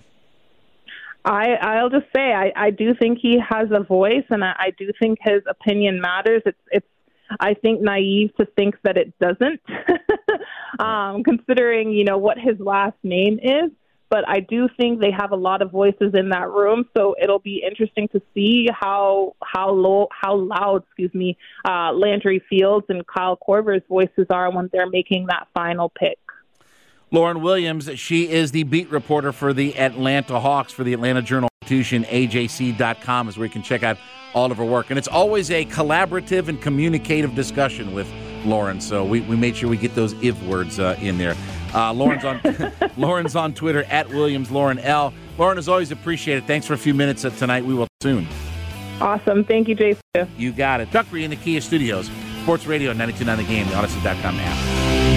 Speaker 10: I, I'll just say I, I do think he has a voice, and I, I do think his opinion matters. It's, it's I think, naive to think that it doesn't, um, considering, you know, what his last name is. But I do think they have a lot of voices in that room, so it'll be interesting to see how how low how loud, excuse me, uh, Landry Fields and Kyle Korver's voices are when they're making that final pick.
Speaker 6: Lauren Williams, she is the beat reporter for the Atlanta Hawks for the Atlanta Journal-Constitution. A J C dot com is where you can check out all of her work. And it's always a collaborative and communicative discussion with Lauren, so we, we made sure we get those if words uh, in there. Uh, Lauren's on Lauren's on Twitter, at Williams Lauren L. Lauren, as always, appreciate it. Thanks for a few minutes tonight. We will soon.
Speaker 10: Awesome. Thank you, Jason.
Speaker 6: You got it. Duck Reed in the Kia Studios. Sports Radio ninety-two point nine The Game, the Odyssey dot com app.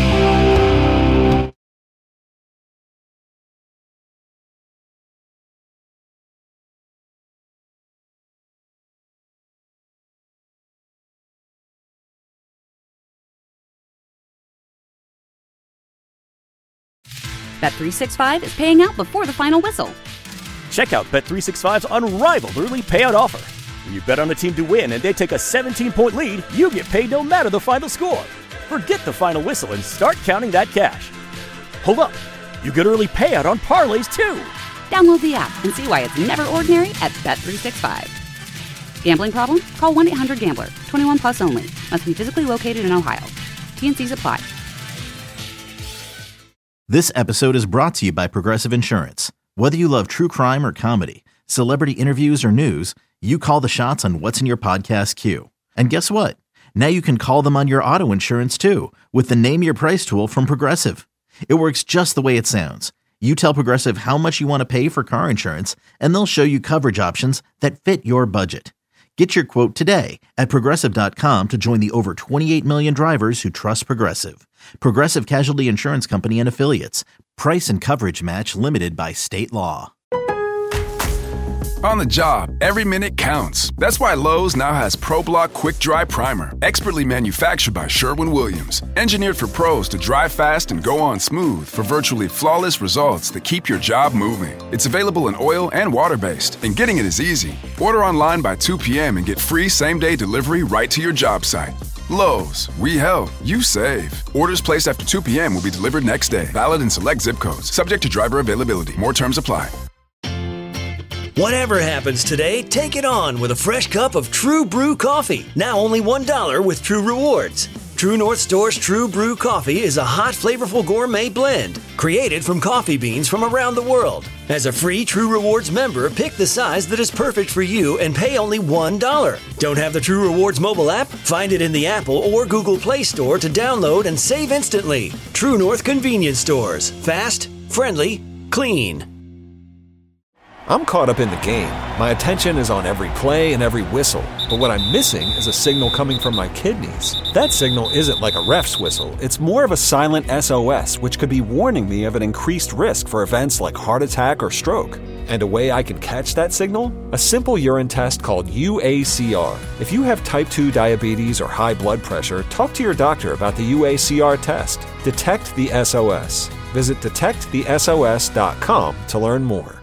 Speaker 1: Bet three sixty-five is paying out before the final whistle.
Speaker 2: Check out Bet three sixty-five's unrivaled early payout offer. When you bet on a team to win and they take a seventeen-point lead, you get paid no matter the final score. Forget the final whistle and start counting that cash. Hold up. You get early payout on parlays, too.
Speaker 1: Download the app and see why it's never ordinary at Bet three sixty-five. Gambling problem? Call one eight hundred gambler. twenty-one plus only. Must be physically located in Ohio. T and C's apply.
Speaker 3: This episode is brought to you by Progressive Insurance. Whether you love true crime or comedy, celebrity interviews or news, you call the shots on what's in your podcast queue. And guess what? Now you can call them on your auto insurance too with the Name Your Price tool from Progressive. It works just the way it sounds. You tell Progressive how much you want to pay for car insurance, and they'll show you coverage options that fit your budget. Get your quote today at Progressive dot com to join the over twenty-eight million drivers who trust Progressive. Progressive Casualty Insurance Company and Affiliates. Price and coverage match limited by state law.
Speaker 4: On the job, every minute counts. That's why Lowe's now has ProBlock Quick Dry Primer, expertly manufactured by Sherwin-Williams. Engineered for pros to dry fast and go on smooth for virtually flawless results that keep your job moving. It's available in oil and water-based, and getting it is easy. Order online by two p.m. and get free same-day delivery right to your job site. Lowe's, we help, you save. Orders placed after two p.m. will be delivered next day. Valid in select zip codes. Subject to driver availability. More terms apply.
Speaker 5: Whatever happens today, take it on with a fresh cup of True Brew coffee. Now only one dollar with True Rewards. True North Store's True Brew coffee is a hot, flavorful gourmet blend created from coffee beans from around the world. As a free True Rewards member, pick the size that is perfect for you and pay only one dollar. Don't have the True Rewards mobile app? Find it in the Apple or Google Play Store to download and save instantly. True North Convenience Stores. Fast, friendly, clean.
Speaker 11: I'm caught up in the game. My attention is on every play and every whistle. But what I'm missing is a signal coming from my kidneys. That signal isn't like a ref's whistle. It's more of a silent S O S, which could be warning me of an increased risk for events like heart attack or stroke. And a way I can catch that signal? A simple urine test called U A C R. If you have type two diabetes or high blood pressure, talk to your doctor about the U A C R test. Detect the S O S. Visit detect the S O S dot com to learn more.